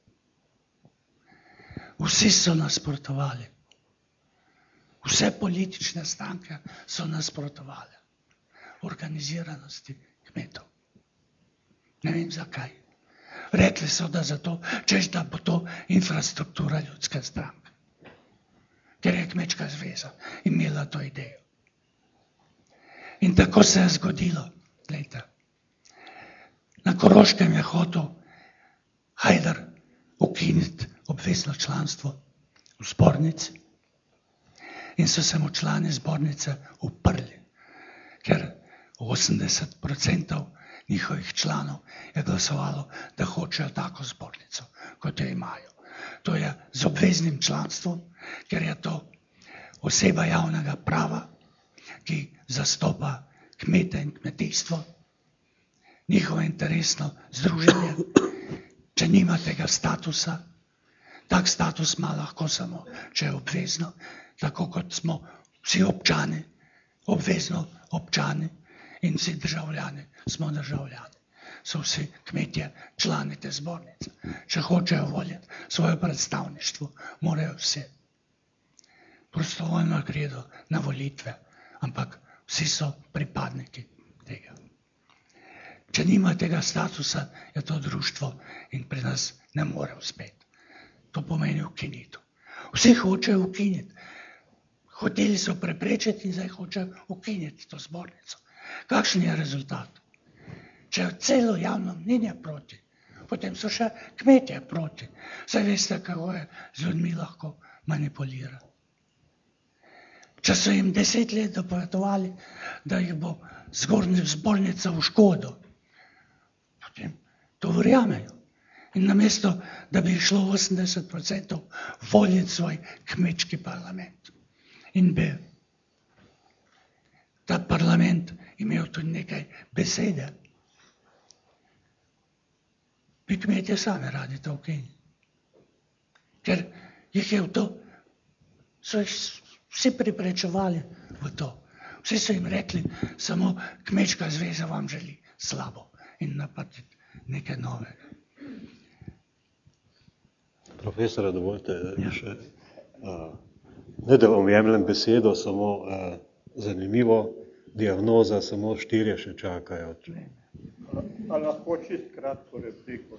Vsi so nasprotovali. Vse politične stranke so nasprotovali organiziranosti kmetov. Ne vem zakaj. Rekli so, da zato, češ da bo to infrastruktura ljudske stranke. Ker je Kmečka zveza imela to idejo. In tako se je zgodilo. Glejte, na Koroškem je hotel Hajdar ukiniti obvezno članstvo v zbornici in so se mu člani zbornice uprli, ker 80% njihovih članov je glasovalo, da hočejo tako zbornico, kot jo imajo. To je z obveznim članstvom, ker je to oseba javnega prava, ki zastopa kmete in kmetijstvo, njihovo interesno združenje. Če nima tega statusa, tak status ima lahko samo, če je obvezno, tako kot smo vsi občani, obvezno občani in vsi državljani smo državljani. So vsi kmetje člani te zbornice. Če hočejo voliti svoje predstavništvo, morajo vsi. Prostovoljno gredo na volitve, ampak Vsi so pripadniki tega. Če nima tega statusa, je to društvo in pri nas ne more uspeti. To pomeni ukinitev. Vsi hočejo ukiniti. Hoteli so preprečiti in zdaj hočejo ukiniti to zbornico. Kakšen je rezultat? Če je celo javno mnenje proti, potem so še kmetje proti. Saj veste, kako je z ljudmi lahko manipulira. Če so jim 10 let dopovedovali, da jih bo zbornica v škodo, potem to verjamejo. In namesto, da bi šlo 80% voliti svoj kmečki parlament. In bi ta parlament imel tudi nekaj besede. Bi kmetje sami radi to ukinili. Ker jih je v to, so jih vsi preprečevali v to. Vsi so jim rekli, samo kmečka zveza vam želi slabo in napaditi nekaj novega. Profesora, dovolite še, ne da vam jemljem besedo, samo zanimivo, diagnoza, samo 4 še čakajo. A lahko čist kratko repliko?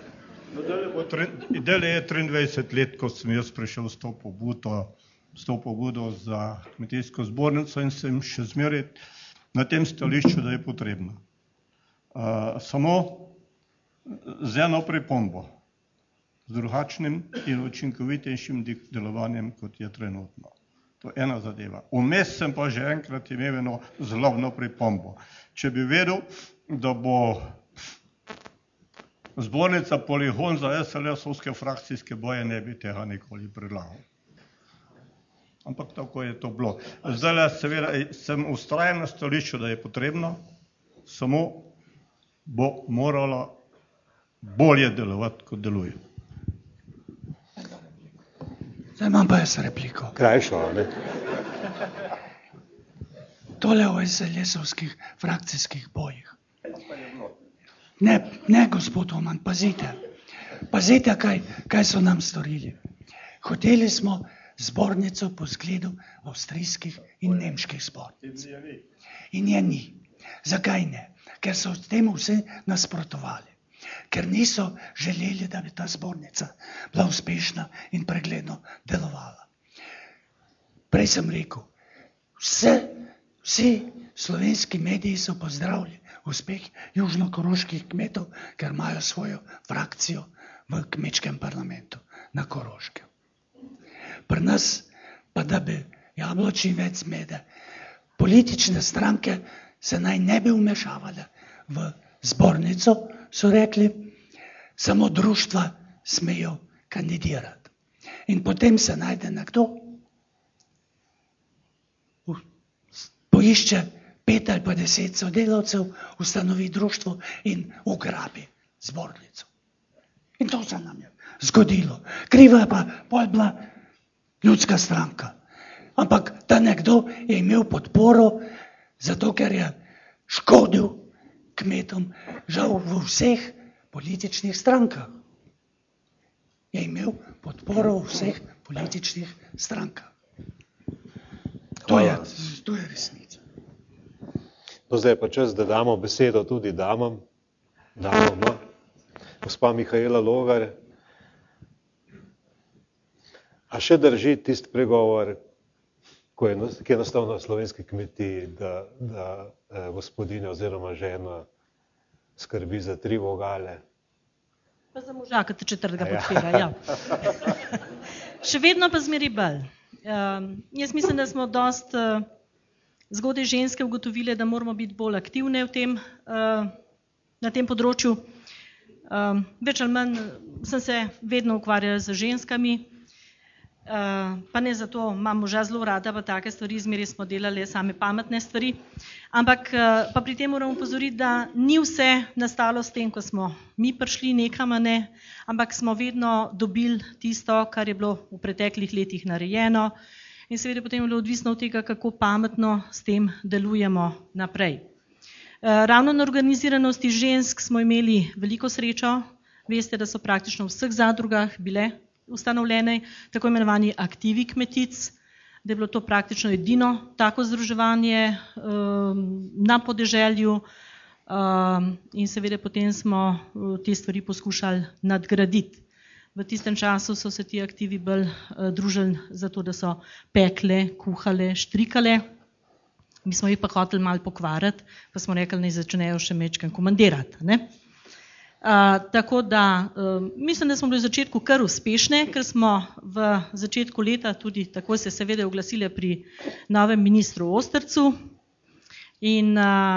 Ideja je 23 let, ko sem jaz prišel s to pobudo za kmetijsko zbornico in sem še zmeraj na tem stališču, da je potrebno. Samo z eno pripombo, z drugačnim in učinkovitejšim delovanjem, kot je trenutno. To je ena zadeva. Vmes sem pa že enkrat imel eno zlobno pripombo. Če bi vedel, da bo zbornica poligon za SLS-ovske frakcijske boje, ne bi tega nikoli predlagal. Ampak tako je to bilo. Zdaj seveda sem vztrajen na stališču, da je potrebno, samo bo morala bolje delovati, kot deluje. Zdaj imam pa jaz repliko. Krajšo, ne? Tole o SLS-ovskih frakcijskih bojih. Ne, gospod Oman, pazite. Pazite, kaj so nam storili. Hoteli smo zbornico po zgledu avstrijskih in nemških zbornic. In je ni. Zakaj ne? Ker so s tem vsi nasprotovali. Ker niso želeli, da bi ta zbornica bila uspešna in pregledno delovala. Prej sem rekel, vsi slovenski mediji so pozdravili uspeh južnokoroških kmetov, ker imajo svojo frakcijo v kmečkem parlamentu na Koroškem. Pri nas pa, da bi jablončji več zmede, politične stranke se naj ne bi vmešavale v zbornico, so rekli, samo društva smejo kandidirati. In potem se najde nekdo, poišče 5 ali pa 10 sodelavcev, ustanovi društvo in ugrabi zbornico. In to se nam je zgodilo. Kriva je pa bila ljudska stranka. Ampak ta nekdo je imel podporo, zato ker je škodil kmetom, žal v vseh političnih strankah. Je imel podporo v vseh političnih strankah. To je resnica. No, zdaj pa čas, da damo besedo tudi damam. Gospa Mihaela Logar, a še drži tisti pregovor, ki je nastal na slovenski kmetiji, da gospodinja oziroma žena skrbi za 3 vogale? Pa za možaka, te 4. podpira, ja. Še vedno pa zmeri bolj. Jaz mislim, da smo dosti zgodaj ženske ugotovile, da moramo biti bolj aktivne na tem področju. Več ali manj sem se vedno ukvarjala z ženskami, pa ne zato, imam moža zelo rada, pa take stvari, zmeraj smo delali same pametne stvari, ampak pa pri tem moram upozoriti, da ni vse nastalo s tem, ko smo mi prišli nekam, ne, ampak smo vedno dobili tisto, kar je bilo v preteklih letih narejeno in seveda potem je bilo odvisno od tega, kako pametno s tem delujemo naprej. Ravno na organiziranosti žensk smo imeli veliko srečo, veste, da so praktično v vseh zadrugah bile ustanovljene tako imenovani aktivi kmetic. da je bilo to praktično edino tako združevanje na podeželju in seveda potem smo te stvari poskušali nadgraditi. V tistem času so se ti aktivi bolj družili zato, da so pekle, kuhale, štrikale. Mi smo jih pa hoteli malo pokvariti, pa smo rekli, naj začnejo še majčkeno komandirati. Tako da mislim, da smo bili v začetku kar uspešne, ker smo v začetku leta tudi tako se seveda oglasili pri novem ministru Ostrcu in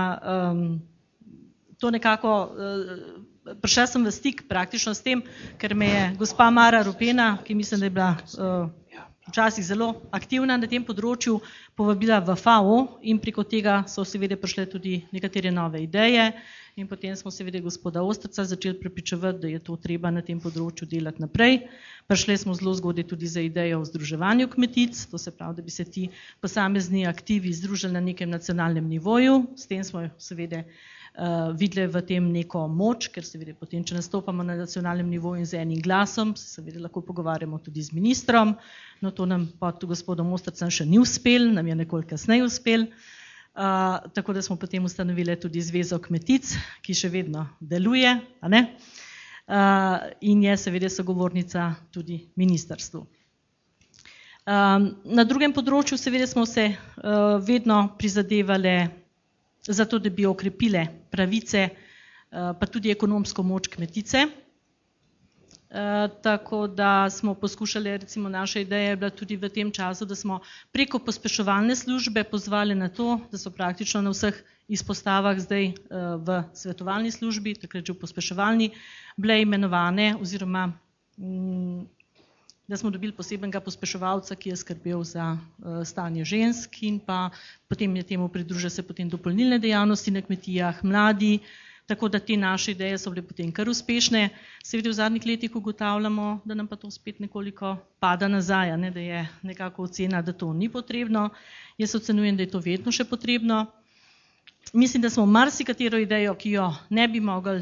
to nekako prišla sem v stik praktično s tem, ker me je gospa Mara Rupena, ki mislim, da je bila včasih zelo aktivna na tem področju, povabila v FAO in preko tega so seveda prišle tudi nekatere nove ideje in potem smo seveda gospoda Ostrca začeli prepričevati, da je to treba na tem področju delati naprej. Prišli smo zelo zgodaj tudi za idejo o združevanju kmetic, to se pravi, da bi se ti posamezni aktivi združili na nekem nacionalnem nivoju, s tem smo seveda videli v tem neko moč, ker seveda potem, če nastopamo na nacionalnem nivoju in z enim glasom, se seveda lahko pogovarjamo tudi z ministrom, no to nam pod gospodom Ostrcem še ni uspel, nam je nekoliko kasneje uspel, tako da smo potem ustanovili tudi Zvezo kmetic, ki še vedno deluje, in je seveda sogovornica tudi ministrstvu. Na drugem področju seveda smo se vedno prizadevali zato, da bi okrepile pravice, pa tudi ekonomsko moč kmetice. Tako da smo poskušali, recimo naša ideja je bila tudi v tem času, da smo preko pospeševalne službe pozvali na to, da so praktično na vseh izpostavah zdaj v svetovalni službi, takrat že v pospeševalni, bile imenovane oziroma da smo dobili posebnega pospeševalca, ki je skrbel za stanje žensk in pa potem je temu pridružil se potem dopolnilne dejavnosti na kmetijah, mladi, tako da te naše ideje so bile potem kar uspešne. Seveda v zadnjih letih ugotavljamo, da nam pa to spet nekoliko pada nazaj, da je nekako ocena, da to ni potrebno. Jaz ocenujem, da je to vedno še potrebno. Mislim, da smo marsikatero idejo, ki jo ne bi mogli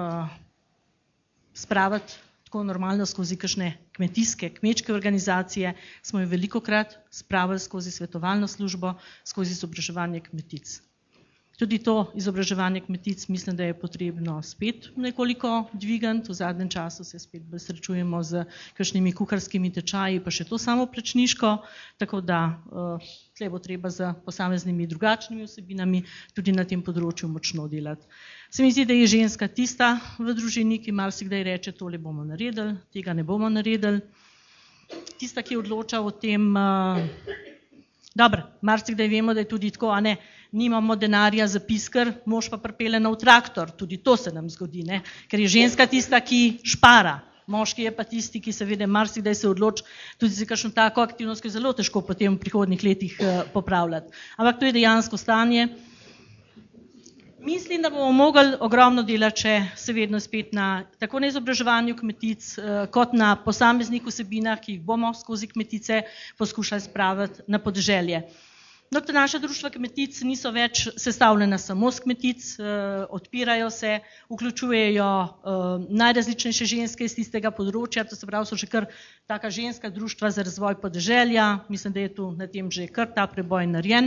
spraviti tako normalno skozi kakšne kmetijske, kmečke organizacije, smo jo velikokrat spravili skozi svetovalno službo, skozi izobraževanje kmetic. Tudi to izobraževanje kmetic mislim, da je potrebno spet nekoliko dvigati, v zadnjem času se spet bolj srečujemo z kakšnimi kuharskimi tečaji, pa še to samoplačniško, tako da tle bo treba z posameznimi drugačnimi vsebinami tudi na tem področju močno delati. Se mi zdi, da je ženska tista v družini, ki marsikdaj reče, tole bomo naredili, tega ne bomo naredili. Tista, ki odloča o tem, dobro, marsikdaj vemo, da je tudi tako, nimamo denarja za pisker, mož pa pripelje nov traktor, tudi to se nam zgodi, ker je ženska tista, ki špara. Moški je pa tisti, ki seveda marsikdaj se odloči tudi za kakšno tako aktivnost, ki je zelo težko potem v prihodnjih letih popravljati. Ampak to je dejansko stanje. Mislim, da bomo mogli ogromno delati, če se vedno spet tako na izobraževanju kmetic, kot na posameznih vsebinah, ki jih bomo skozi kmetice poskušali spraviti na podeželje. No, ta naša društva kmetic niso več sestavljena samo z kmetic, odpirajo se, vključujejo najrazličnejše ženske iz tistega področja, to se pravi, so že kar taka ženska društva za razvoj podeželja, mislim, da je tu na tem že kar ta preboj narejen.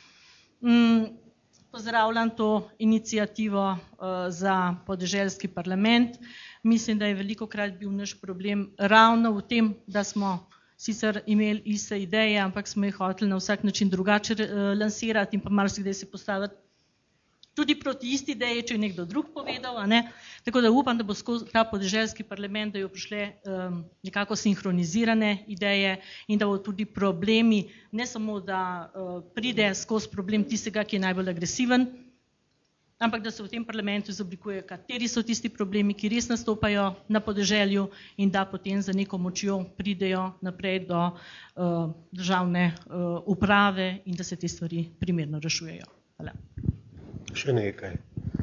Pozdravljam to iniciativo za podeželski parlament. Mislim, da je velikokrat bil naš problem ravno v tem, da smo sicer imeli iste ideje, ampak smo jih hoteli na vsak način drugače lansirati in pa marsikdaj se postaviti tudi proti isti ideji, če je nekdo drug povedal. Tako da upam, da bo skozi ta podeželski parlament, da jo prišle nekako sinhronizirane ideje in da bo tudi problemi, ne samo da pride skozi problem tistega, ki je najbolj agresiven, ampak da se v tem parlamentu izoblikuje, kateri so tisti problemi, ki res nastopajo na podeželju in da potem za neko močjo pridejo naprej do državne uprave in da se te stvari primerno rešujejo. Hvala. Še nekaj.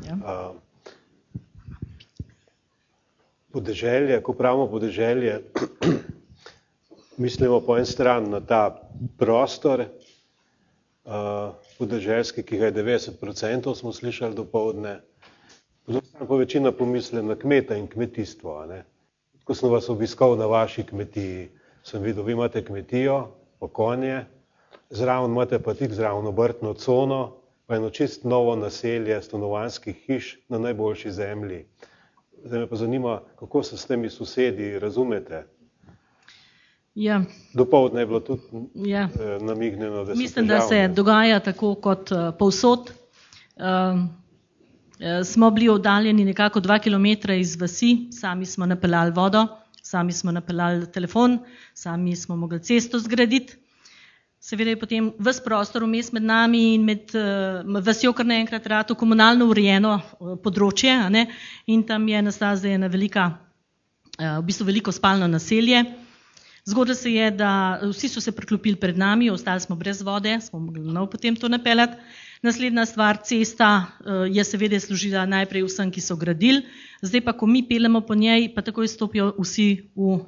Podeželje, ko pravimo podeželje, mislimo po en stran na ta prostor, podeželski, ki ga je 90%, smo slišali dopoldne. Pa večina pomisli na kmeta in kmetijstvo. Ko sem vas obiskal na vaši kmetiji, sem videl, vi imate kmetijo, pa konje, zraven imate pa tik zraven obrtno cono, pa eno čist novo naselje stanovanjskih hiš na najboljši zemlji. Zdaj me pa zanima, kako se s temi sosedi razumete? Ja. Dopoldne je bilo tudi Ja. namignjeno, da so Mislim, da se dogaja tako kot povsod. Smo bili oddaljeni nekako 2 kilometra iz vasi, sami smo napeljali vodo, sami smo napeljali telefon, sami smo mogli cesto zgraditi. Seveda je potem ves prostor vmes med nami in med vasjo kar naenkrat rato komunalno urejeno področje, a ne? In tam je nastala zdaj ena velika, v bistvu veliko spalno naselje. Zgodilo se je, da vsi so se priklopili pred nami, ostali smo brez vode, smo mogli potem to napeljati. Naslednja stvar, cesta je seveda služila najprej vsem, ki so gradili, zdaj pa, ko mi peljemo po njej, pa takoj stopijo vsi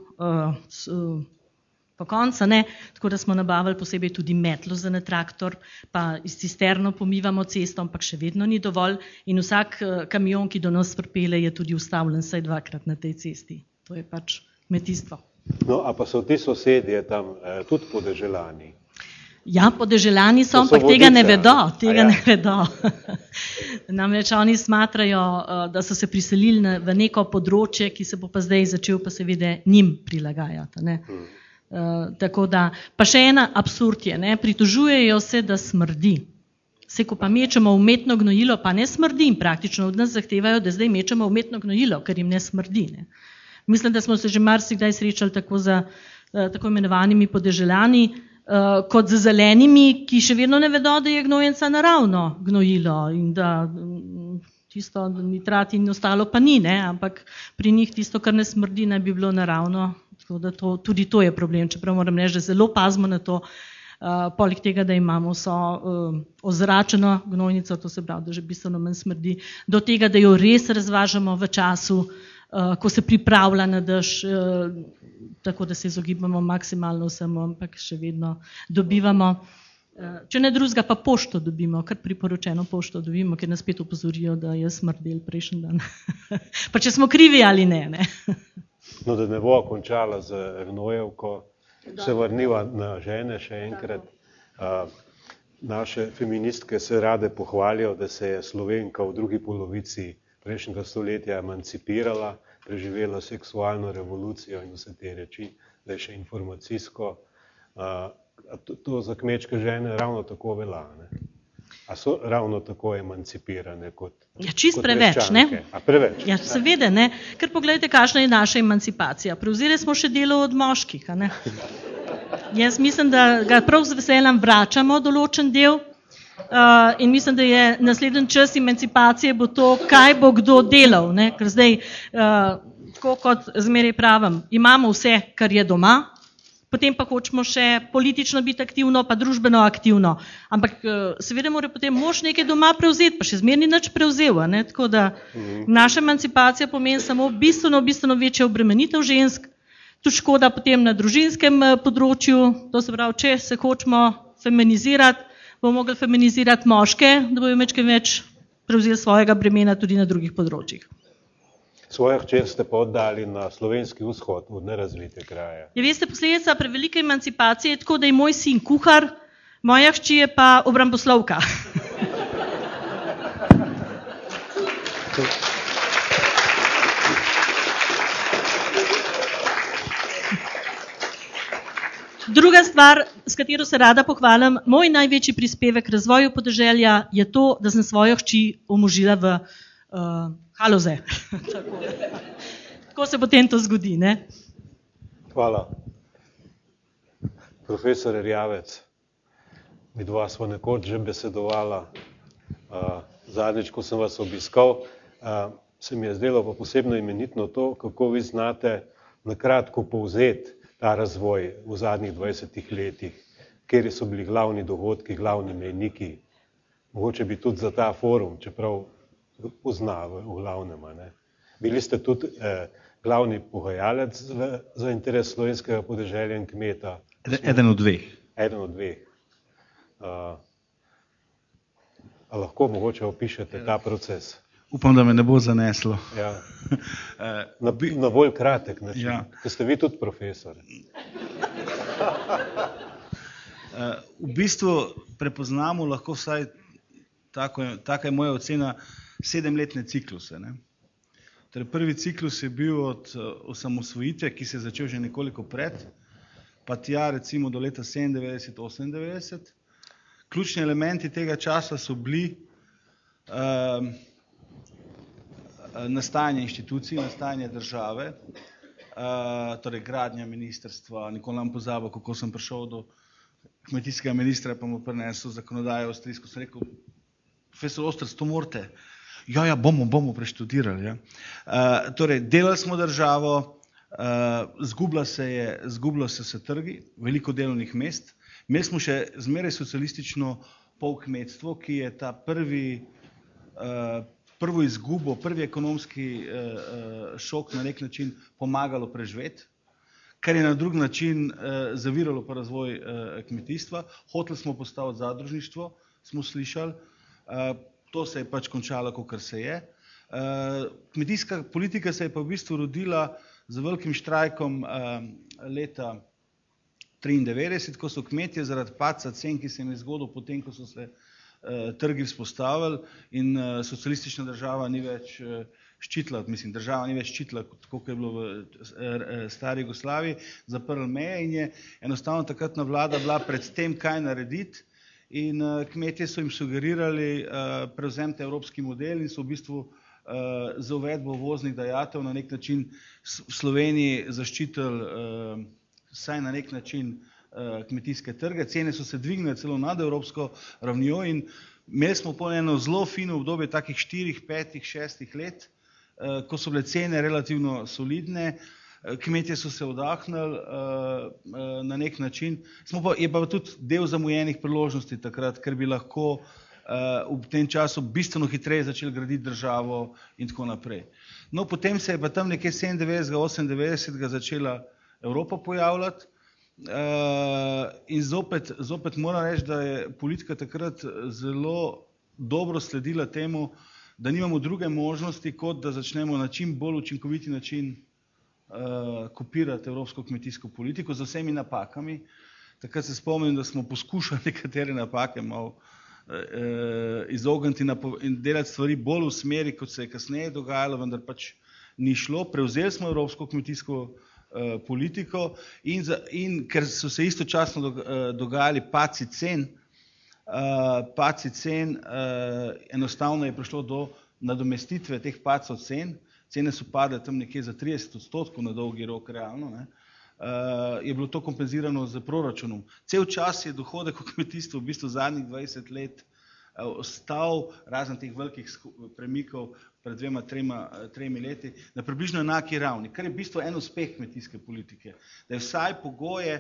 po konca, ne? Tako da smo nabavili posebej tudi metlo za traktor, pa iz cisterno pomivamo cesto, ampak še vedno ni dovolj in vsak kamion, ki do nas pripelje, je tudi ustavljen vsaj 2-krat na tej cesti. To je pač kmetijstvo. No, a pa so ti sosedje tam tudi podeželani? Ja, podeželani so, ampak tega ne vedo. Namreč oni smatrajo, da so se priselili v neko področje, ki se bo pa zdaj začel pa seveda njim prilagajati. Ne? Tako da, pa še ena absurd je, ne? Pritožujejo se, da smrdi. Se, ko pa mečemo umetno gnojilo, pa ne smrdi in praktično od nas zahtevajo, da zdaj mečemo umetno gnojilo, ker jim ne smrdi. Ne? Mislim, da smo se že marsikdaj srečali tako z tako imenovanimi podeželani, kot z zelenimi, ki še vedno ne vedo, da je gnojenca naravno gnojilo in da tisto nitrat in ostalo pa ni, ne? Ampak pri njih tisto, kar ne smrdi, naj bi bilo naravno. Tako da tudi to je problem, čeprav moram reči, da zelo pazimo na to, poleg tega, da imamo vso ozračeno gnojnico, to se pravi, da že bistveno manj smrdi, do tega, da jo res razvažamo v času, ko se pripravlja na dež, tako da se izogibamo maksimalno vsemu, ampak še vedno dobivamo. Če ne drugega, pa pošto dobimo, kar priporočeno pošto dobimo, ker nas spet opozorijo, da je smrdel prejšnji dan. Pa če smo krivi ali ne, ne. No, da ne bo končala z gnojevko, se vrniva na žene še enkrat. Naše feministke se rade pohvalijo, da se je Slovenka v drugi polovici prejšnjega stoletja emancipirala, preživela seksualno revolucijo in vse te reči, da je še informacijsko. To za kmečke žene ravno tako velja, ne? A so ravno tako emancipirane kot čist preveč, ne? A preveč? Ja, seveda, ne? Ker pogledajte, kakšna je naša emancipacija. Prevzeli smo še delo od moških, a ne? Jaz mislim, da ga prav z veseljem vračamo določen del, in mislim, da je naslednji čas emancipacije bo to, kaj bo kdo delal, ne? Ker zdaj, tako kot zmeraj pravim, imamo vse, kar je doma, potem pa hočemo še politično biti aktivno, pa družbeno aktivno. Ampak seveda mora potem mož nekaj doma prevzeti, pa še zmeraj nič prevzel, ne? Tako da naša emancipacija pomeni samo bistveno večjo obremenitev žensk, tudi škoda potem na družinskem področju, to se pravi, če se hočemo feminizirati, bomo mogli feminizirati moške, da bojo majčkeno več prevzeli svojega bremena tudi na drugih področjih. Svojo hčer ste pa oddali na slovenski vzhod, v nerazvite kraje. Ja, veste, posledica prevelike emancipacije je tako, da je moj sin kuhar, moja hči je pa obramboslovka. Druga stvar, s katero se rada pohvalim, moj največji prispevek k razvoju podeželja je to, da sem svojo hči omožila v Haloze. Tako se potem to zgodi, ne? Hvala. Profesor Erjavec, midva sva nekoč že besedovala. Zadnjič, ko sem vas obiskal, se mi je zdelo pa posebno imenitno to, kako vi znate na kratko povzeti ta razvoj v zadnjih 20 letih, kjer so bili glavni dogodki, glavni mejniki. Mogoče bi tudi za ta forum, čeprav pozna v glavnem, ne. Bili ste tudi glavni pogajalec za interes slovenskega podeželja in kmeta. Eden od dveh. Eden od dveh. A lahko mogoče opišete ta proces? Upam, da me ne bo zaneslo. Ja. Na bolj kratek način, Ja. ker ste vi tudi profesor. V bistvu prepoznamo lahko vsaj, taka je moja ocena, 7-letne cikluse. Ne? Torej, prvi ciklus je bil od osamosvojitve, ki se je začel že nekoliko pred, pa tja recimo do leta 97-98. Ključni elementi tega časa so bili nastajanje inštitucij, nastajanje države, torej gradnja ministrstva, nikoli nam pozabil, kako sem prišel do kmetijskega ministra, pa mu prinesel zakonodajo avstrijsko, sem rekel, profesor Ostrc, to morate. Ja, bomo preštudirali. Ja. Torej, delali smo državo, zgubila so se trgi, veliko delovnih mest. Imeli smo še zmeraj socialistično polkmetstvo, ki je ta prvo izgubo, prvi ekonomski šok na nek način pomagalo preživeti, kar je na drug način zaviralo pa razvoj kmetijstva. Hoteli smo postaviti zadružništvo, smo slišali. To se je pač končalo, kakor se je. Kmetijska politika se je pa v bistvu rodila z velikim štrajkom leta 1993, ko so kmetje zaradi padca cen, ki se jim je zgodil potem, ko so se trgi vzpostavili in socialistična država ni več ščitila, država ni več ščitila, kot je bilo v stari Jugoslaviji, zaprli meje in je enostavno takratna vlada bila pred tem, kaj narediti. In kmetje so jim sugerirali prevzemite evropski model in so v bistvu za uvedbo uvoznih dajatev na nek način v Sloveniji zaščitili vsaj na nek način kmetijske trge. Cene so se dvignile celo nad evropsko ravnjo in imeli smo po eno zelo fino obdobje takih 4, 5, 6 let, ko so bile cene relativno solidne. Kmetje so se vdahnili na nek način, je pa tudi del zamujenih priložnosti takrat, ker bi lahko v tem času bistveno hitreje začeli graditi državo in tako naprej. No, potem se je pa tam nekje 97, 98 začela Evropa pojavljati in zopet moram reči, da je politika takrat zelo dobro sledila temu, da nimamo druge možnosti, kot da začnemo na čim bolj učinkoviti način kopirati evropsko kmetijsko politiko z vsemi napakami. Takrat se spomnim, da smo poskušali nekatere napake malo izogniti in delati stvari bolj v smeri, kot se je kasneje dogajalo, vendar pač ni šlo. Prevzeli smo evropsko kmetijsko politiko in ker so se istočasno dogajali padci cen, enostavno je prišlo do nadomestitve teh padcev cen. Cene so padle tam nekje za 30% na dolgi rok realno, ne. Je bilo to kompenzirano z proračunom. Cel čas je dohodek v kmetijstvu v bistvu zadnjih 20 let ostal, razen teh velikih premikov pred 2-3 leti, na približno enaki ravni, kar je v bistvu en uspeh kmetijske politike, da je vsaj pogoje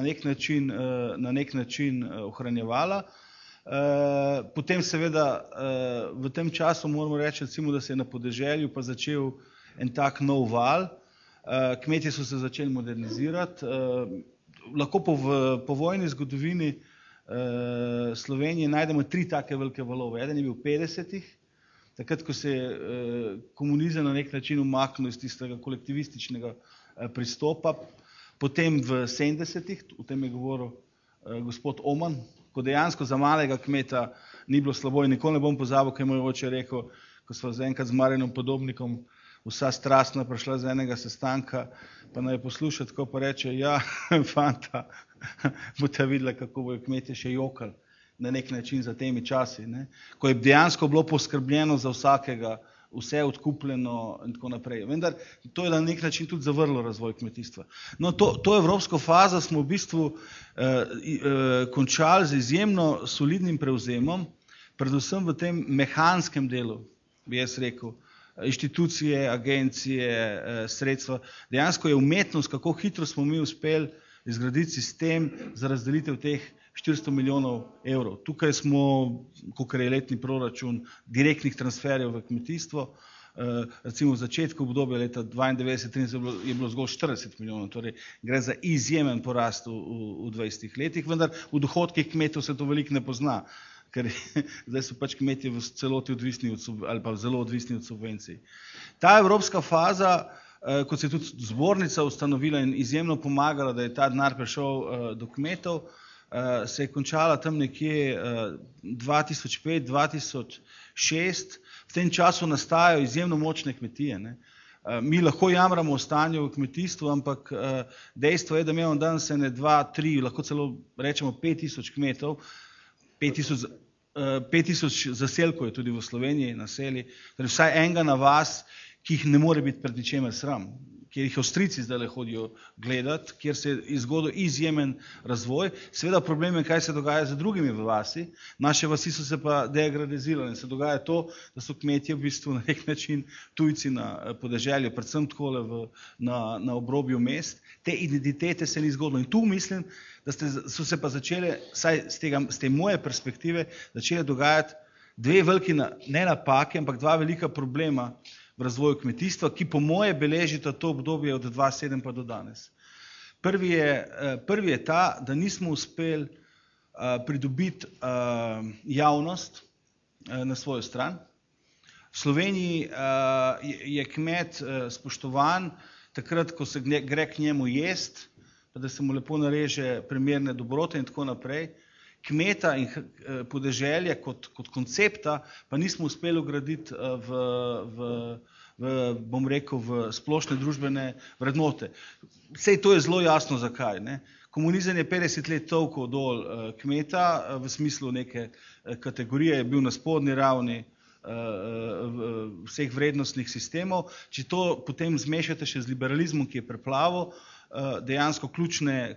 na nek način ohranjevala. Potem seveda v tem času moramo reči, recimo, da se je na podeželju pa začel en tak nov val, kmetje so se začeli modernizirati. Lahko po vojni zgodovini Slovenije najdemo 3 take velike valove. Eden je bil v 50-ih, takrat, ko se je komunizem na nek način umaknil iz tistega kolektivističnega pristopa, potem v 70-ih, o tem je govoril gospod Oman, ko dejansko za malega kmeta ni bilo slabo in nikoli ne bom pozabil, kaj moj oče rekel, ko sva enkrat z Marjanom Podobnikom vsa strastna prišla z enega sestanka, pa naj posluša, tako pa reče, ja, fanta, boste videla, kako bojo kmetje še jokali na nek način za temi časi, ne? Ko je dejansko bilo poskrbljeno za vsakega, vse odkupljeno in tako naprej. Vendar to je na nek način tudi zavrlo razvoj kmetijstva. No, to evropsko fazo smo v bistvu končali z izjemno solidnim prevzemom, predvsem v tem mehanskem delu, bi jaz rekel, inštitucije, agencije, sredstva. Dejansko je umetnost, kako hitro smo mi uspeli izgraditi sistem za razdelitev teh 400 milijonov evrov. Tukaj smo, kolikor je letni proračun direktnih transferjev v kmetijstvo, recimo v začetku obdobja leta 92-93 je bilo zgolj 40 milijonov, torej gre za izjemen porast v 20 letih, vendar v dohodkih kmetov se to veliko ne pozna, ker zdaj so pač kmetje v celoti odvisni ali pa zelo odvisni od subvencij. Ta evropska faza, kot se je tudi zbornica ustanovila in izjemno pomagala, da je ta denar prišel do kmetov, se je končala tam nekje 2005-2006. V tem času nastajajo izjemno močne kmetije. Ne. Mi lahko jamramo o stanju v kmetijstvu, ampak dejstvo je, da imamo danes 2, 3, lahko celo rečemo 5000 kmetov, 5000 zaselkov je tudi v Sloveniji, naselij, torej vsaj enega na vas, ki jih ne more biti pred ničemer sram, kjer jih Avstrijci zdaj hodijo gledati, kjer se je zgodil izjemen razvoj. Seveda problem je, kaj se dogaja z drugimi v vasi. Naše vasi so se pa degradizirale. Se dogaja to, da so kmetje v bistvu na nek način tujci na podeželju, predvsem takole na obrobju mest. Te identitete se ni zgodilo. In tu mislim, da so se pa začele, saj z te moje perspektive, začele dogajati dve veliki, ne napake, ampak dva velika problema v razvoju kmetijstva, ki po moje beležita to obdobje od 2007 pa do danes. Prvi je ta, da nismo uspeli pridobiti javnost na svojo stran. V Sloveniji je kmet spoštovan takrat, ko se gre k njemu jest, pa da se mu lepo nareže primerne dobrote in tako naprej. Kmeta in podeželje kot koncepta pa nismo uspeli ugraditi bom rekel, v splošne družbene vrednote. Sej to je zelo jasno zakaj. Ne? Komunizem je 50 let tolkel dol kmeta, v smislu neke kategorije, je bil na spodnji ravni vseh vrednostnih sistemov. Če to potem zmešate še z liberalizmom, ki je preplaval dejansko ključne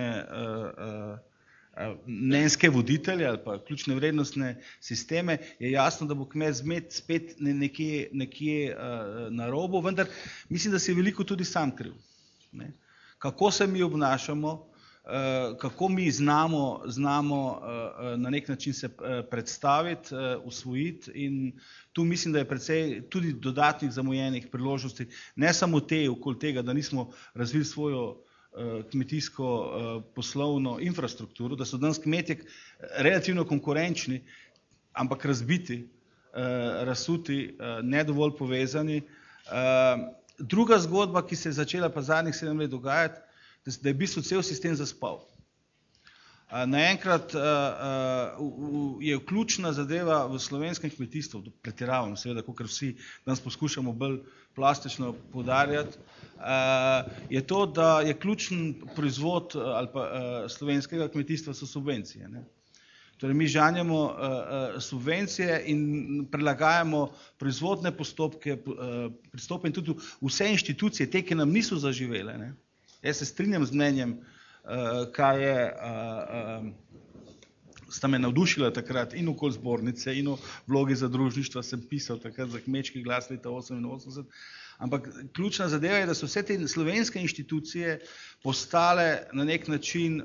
mnenjske voditelje ali pa ključne vrednostne sisteme, je jasno, da bo kmet spet nekje na robu, vendar mislim, da se je veliko tudi sam kriv. Ne? Kako se mi obnašamo, kako mi znamo na nek način se predstaviti, usvojiti, in tu mislim, da je precej tudi dodatnih zamujenih priložnosti, ne samo okoli tega, da nismo razvili svojo kmetijsko poslovno infrastrukturo, da so danes kmetje relativno konkurenčni, ampak razbiti, razsuti, ne dovolj povezani. Druga zgodba, ki se je začela pa zadnjih 7 let dogajati, da je v bistvu cel sistem zaspal. Naenkrat je ključna zadeva v slovenskem kmetijstvu, pretiravam seveda, kakor vsi danes poskušamo bolj plastično poudarjati, je to, da je ključen proizvod ali pa slovenskega kmetijstva so subvencije. Ne? Torej mi žanjamo subvencije in prilagajamo proizvodne postopke, pristope in tudi vse inštitucije, te, ki nam niso zaživele. Ne? Jaz se strinjam z mnenjem, kaj je, sta me navdušila takrat in okoli zbornice in o vlogi zadružništva sem pisal takrat za Kmečki glas leta 1988, ampak ključna zadeva je, da so vse te slovenske inštitucije postale na nek način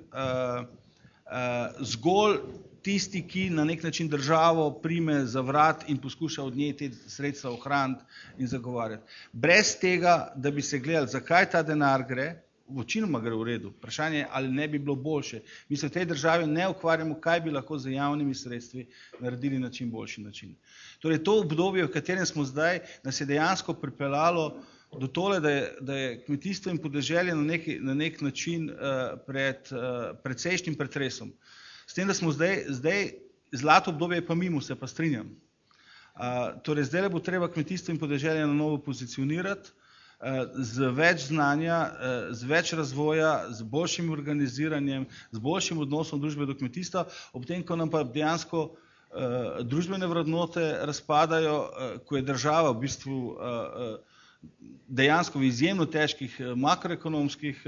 zgolj tisti, ki na nek način državo prime za vrat in poskuša od nje te sredstva ohraniti in zagovarjati. Brez tega, da bi se gledali, zakaj ta denar gre, večinoma gre v redu. Vprašanje je, ali ne bi bilo boljše. Mi se v tej državi ne ukvarjamo, kaj bi lahko z javnimi sredstvi naredili na čim boljši način. Torej, to obdobje, v katerem smo zdaj, nas je dejansko pripeljalo do tole, da je kmetijstvo in podeželje na nek način pred precejšnjim pretresom. S tem, da smo zdaj zlato obdobje pa mimo, se pa strinjam. Torej, zdaj bo treba kmetijstvo in podeželje na novo pozicionirati, z več znanja, z več razvoja, z boljšim organiziranjem, z boljšim odnosom družbe do kmetijstva, ob tem, ko nam pa dejansko družbene vrednote razpadajo, ko je država v bistvu dejansko v izjemno težkih makroekonomskih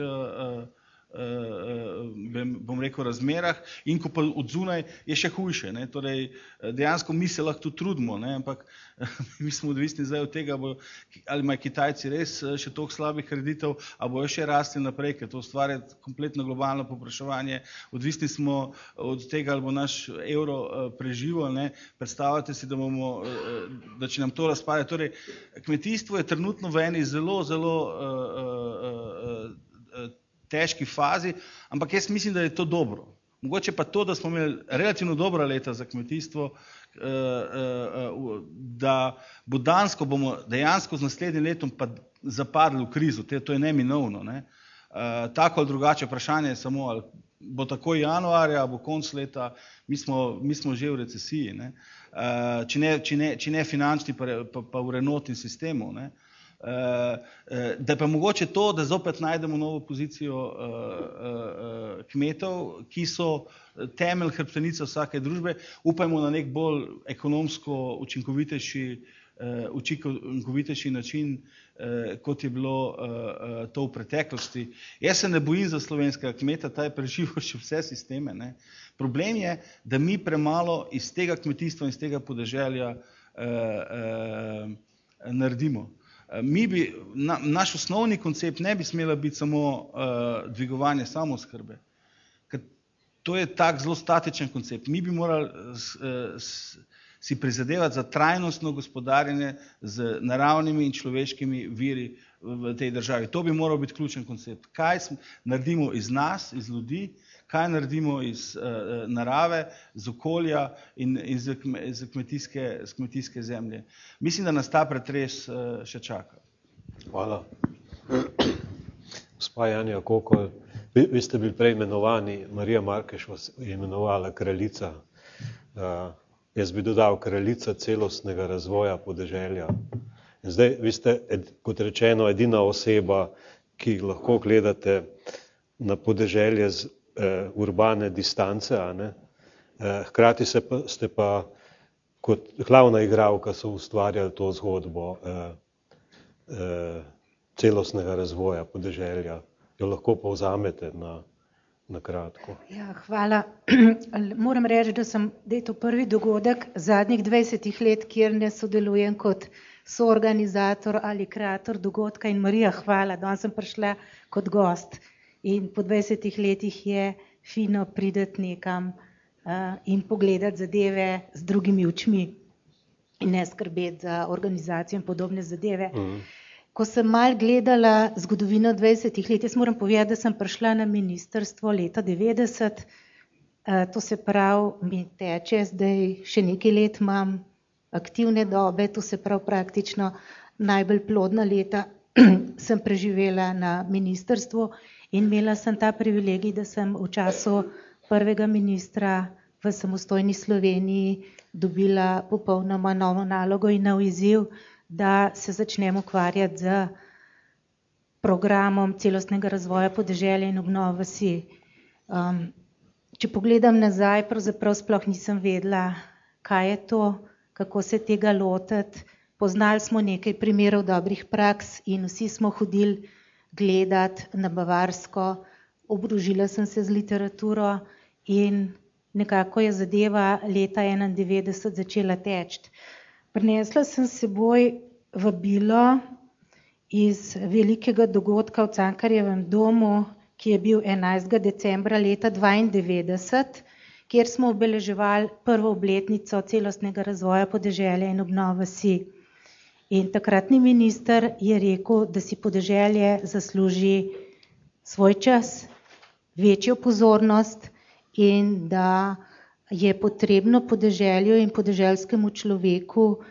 bom rekel, razmerah, in ko pa od zunaj je še hujše. Ne? Torej, dejansko mi se lahko tudi trudimo, ne? Ampak mi smo odvisni zdaj od tega, ali imajo Kitajci res še toliko slabih kreditov, ali bojo še rasli naprej, ker to ustvarja kompletno globalno povpraševanje. Odvisni smo od tega, ali bo naš evro preživel. Ne? Predstavljate si, da če nam to razpade. Torej, kmetijstvo je trenutno v eni zelo težki fazi, ampak jaz mislim, da je to dobro. Mogoče pa to, da smo imeli relativno dobra leta za kmetijstvo, da bomo dejansko z naslednjim letom pa zapadli v krizo, to je neminovno. Ne? Tako ali drugače vprašanje je samo, ali bo tako januarja, bo konc leta, mi smo že v recesiji, ne? Če ne finančni, pa vrednotni sistemu. Ne? Da pa mogoče to, da zopet najdemo novo pozicijo kmetov, ki so temelj hrbtenica vsake družbe, upajmo na nek bolj ekonomsko učinkovitejši način, kot je bilo to v preteklosti. Jaz se ne bojim za slovenskega kmeta, ta je preživel še vse sisteme. Ne? Problem je, da mi premalo iz tega kmetijstva in iz tega podeželja naredimo. Naš osnovni koncept ne bi smela biti samo dvigovanje samooskrbe, ker to je tak zelo statičen koncept. Mi bi morali si prizadevati za trajnostno gospodarjenje z naravnimi in človeškimi viri v tej državi. To bi moral biti ključen koncept. Kaj naredimo iz nas, iz ljudi, kaj naredimo iz narave, z okolja in iz kmetijske zemlje. Mislim, da nas ta pretres še čaka. Hvala. Gospa Janja Kokol, vi ste bili prej imenovani, Marija Markeš vas je imenovala kraljica. Jaz bi dodal kraljica celostnega razvoja podeželja. In zdaj, vi ste, kot rečeno, edina oseba, ki lahko gledate na podeželje z urbane distance, a ne? Hkrati ste pa kot glavna igralka so ustvarjali to zgodbo celostnega razvoja podeželja. Jo lahko povzamete na kratko. Ja, hvala. Moram reči, da je to prvi dogodek zadnjih 20 let, kjer ne sodelujem kot soorganizator ali kreator dogodka. In Marija, hvala, danes sem prišla kot gost. In po 20 letih je fino priti nekam in pogledati zadeve z drugimi očmi in ne skrbeti za organizacijo in podobne zadeve. Ko sem mal gledala zgodovino 20 let, jaz moram povedati, da sem prišla na ministrstvo leta 90, to se pravi, mi teče, zdaj še nekaj let imam aktivne dobe, to se pravi praktično najbolj plodna leta sem preživela na ministrstvu in imela sem ta privilegij, da sem v času prvega ministra v samostojni Sloveniji dobila popolnoma novo nalogo in nov izziv, da se začnem ukvarjati z programom celostnega razvoja podeželja in obnove vasi. Če pogledam nazaj, pravzaprav sploh nisem vedela, kaj je to, kako se tega lotiti. Poznali smo nekaj primerov dobrih praks in vsi smo hodili gledati na Bavarsko. Obružila sem se z literaturo in nekako je zadeva leta 1991 začela teči. Prinesla sem s seboj vabilo iz velikega dogodka v Cankarjevem domu, ki je bil 11. decembra leta 1992, kjer smo obeleževali prvo obletnico celostnega razvoja podeželja in obnove vasi. In takratni minister je rekel, da si podeželje zasluži svoj čas, večjo pozornost in da je potrebno podeželju in podeželskemu človeku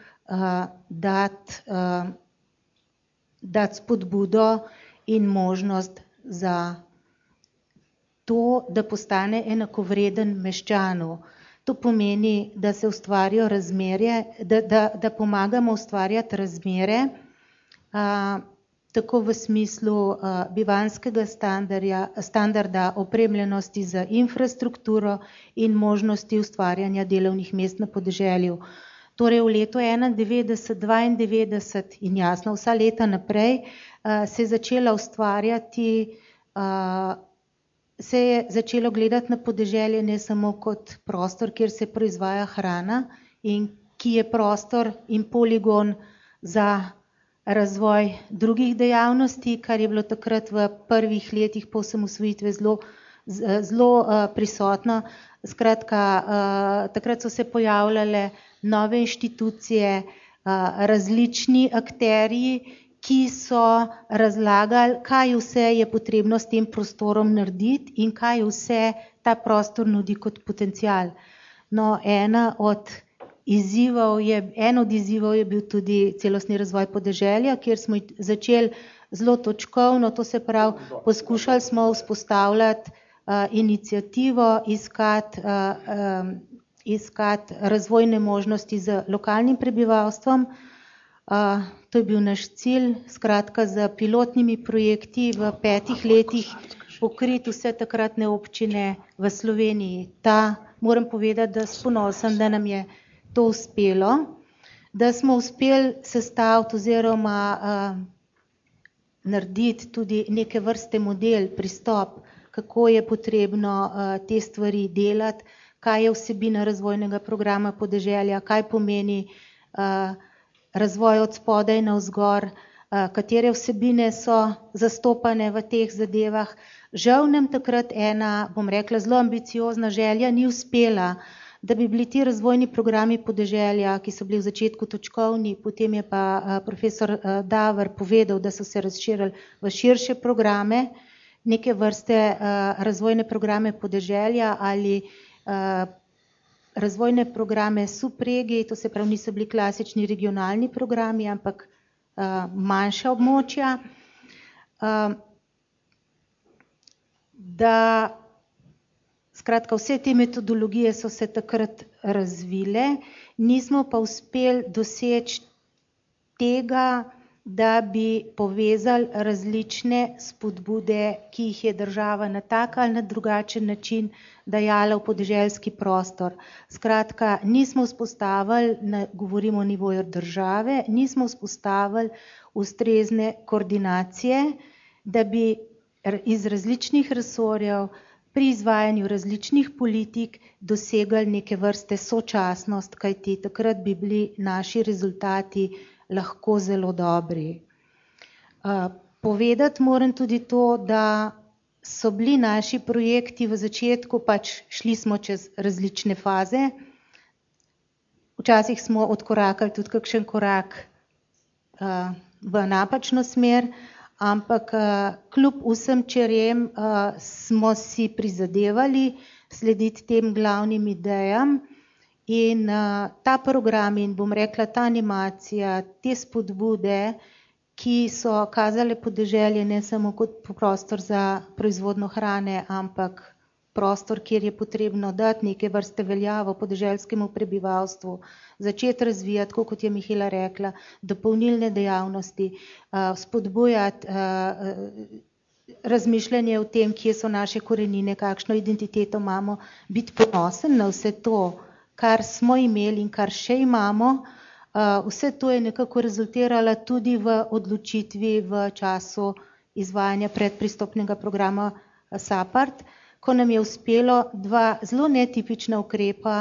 dati spodbudo in možnost za to, da postane enakovreden meščanu. To pomeni, da se ustvarijo razmerje, da pomagamo ustvarjati razmere, tako v smislu bivanjskega standarda, opremljenosti z infrastrukturo in možnosti ustvarjanja delovnih mest na podeželju. Torej v letu 1991, 1992 in jasno vsa leta naprej se je začela ustvarjati, se je začelo gledati na podeželje ne samo kot prostor, kjer se proizvaja hrana in ki je prostor in poligon za razvoj drugih dejavnosti, kar je bilo takrat v prvih letih po osamosvojitvi zelo prisotno. Skratka, takrat so se pojavljale nove inštitucije, različni akterji, ki so razlagali, kaj vse je potrebno s tem prostorom narediti in kaj vse ta prostor nudi kot potencial. No, en od izzivov je bil tudi celostni razvoj podeželja, kjer smo začeli zelo točkovno, to se pravi, poskušali smo vzpostavljati inicijativo, iskati razvojne možnosti z lokalnim prebivalstvom. To je bil naš cilj, skratka z pilotnimi projekti v 5 letih pokriti vse takratne občine v Sloveniji. Moram povedati, da s ponosom, da nam je to uspelo, da smo uspeli sestaviti oziroma narediti tudi neke vrste model, pristop, kako je potrebno te stvari delati, kaj je vsebina razvojnega programa podeželja, kaj pomeni razvoj od spodaj navzgor, katere vsebine so zastopane v teh zadevah. Žal nam takrat ena, bom rekla, zelo ambiciozna želja ni uspela, da bi bili ti razvojni programi podeželja, ki so bili v začetku točkovni, potem je pa profesor Daver povedal, da so se razširili v širše programe, neke vrste razvojne programe podeželja ali razvojne programe subregij, to se pravi niso bili klasični regionalni programi, ampak manjša območja. Skratka, vse te metodologije so se takrat razvile, nismo pa uspeli doseči tega, da bi povezali različne spodbude, ki jih je država na tak ali na drugačen način dajala v podeželski prostor. Skratka, nismo vzpostavili, govorimo o nivoju države, nismo vzpostavili ustrezne koordinacije, da bi iz različnih resorjev pri izvajanju različnih politik dosegali neke vrste sočasnost, kajti takrat bi bili naši rezultati lahko zelo dobri. Povedati moram tudi to, da so bili naši projekti v začetku, šli smo čez različne faze. Včasih smo odkorakali tudi kakšen korak v napačno smer, ampak kljub vsem čerem smo si prizadevali slediti tem glavnim idejam. In ta program in bom rekla ta animacija, te spodbude, ki so kazale podeželje ne samo kot prostor za proizvodno hrane, ampak prostor, kjer je potrebno dati neke vrste veljavo podeželskemu prebivalstvu, začeti razvijati, kot je Mihela rekla, dopolnilne dejavnosti, spodbujati razmišljanje o tem, kje so naše korenine, kakšno identiteto imamo, biti ponosen na vse to, kar smo imeli in kar še imamo. Vse to je nekako rezultiralo tudi v odločitvi v času izvajanja predpristopnega programa SAPARD, ko nam je uspelo 2 zelo netipična ukrepa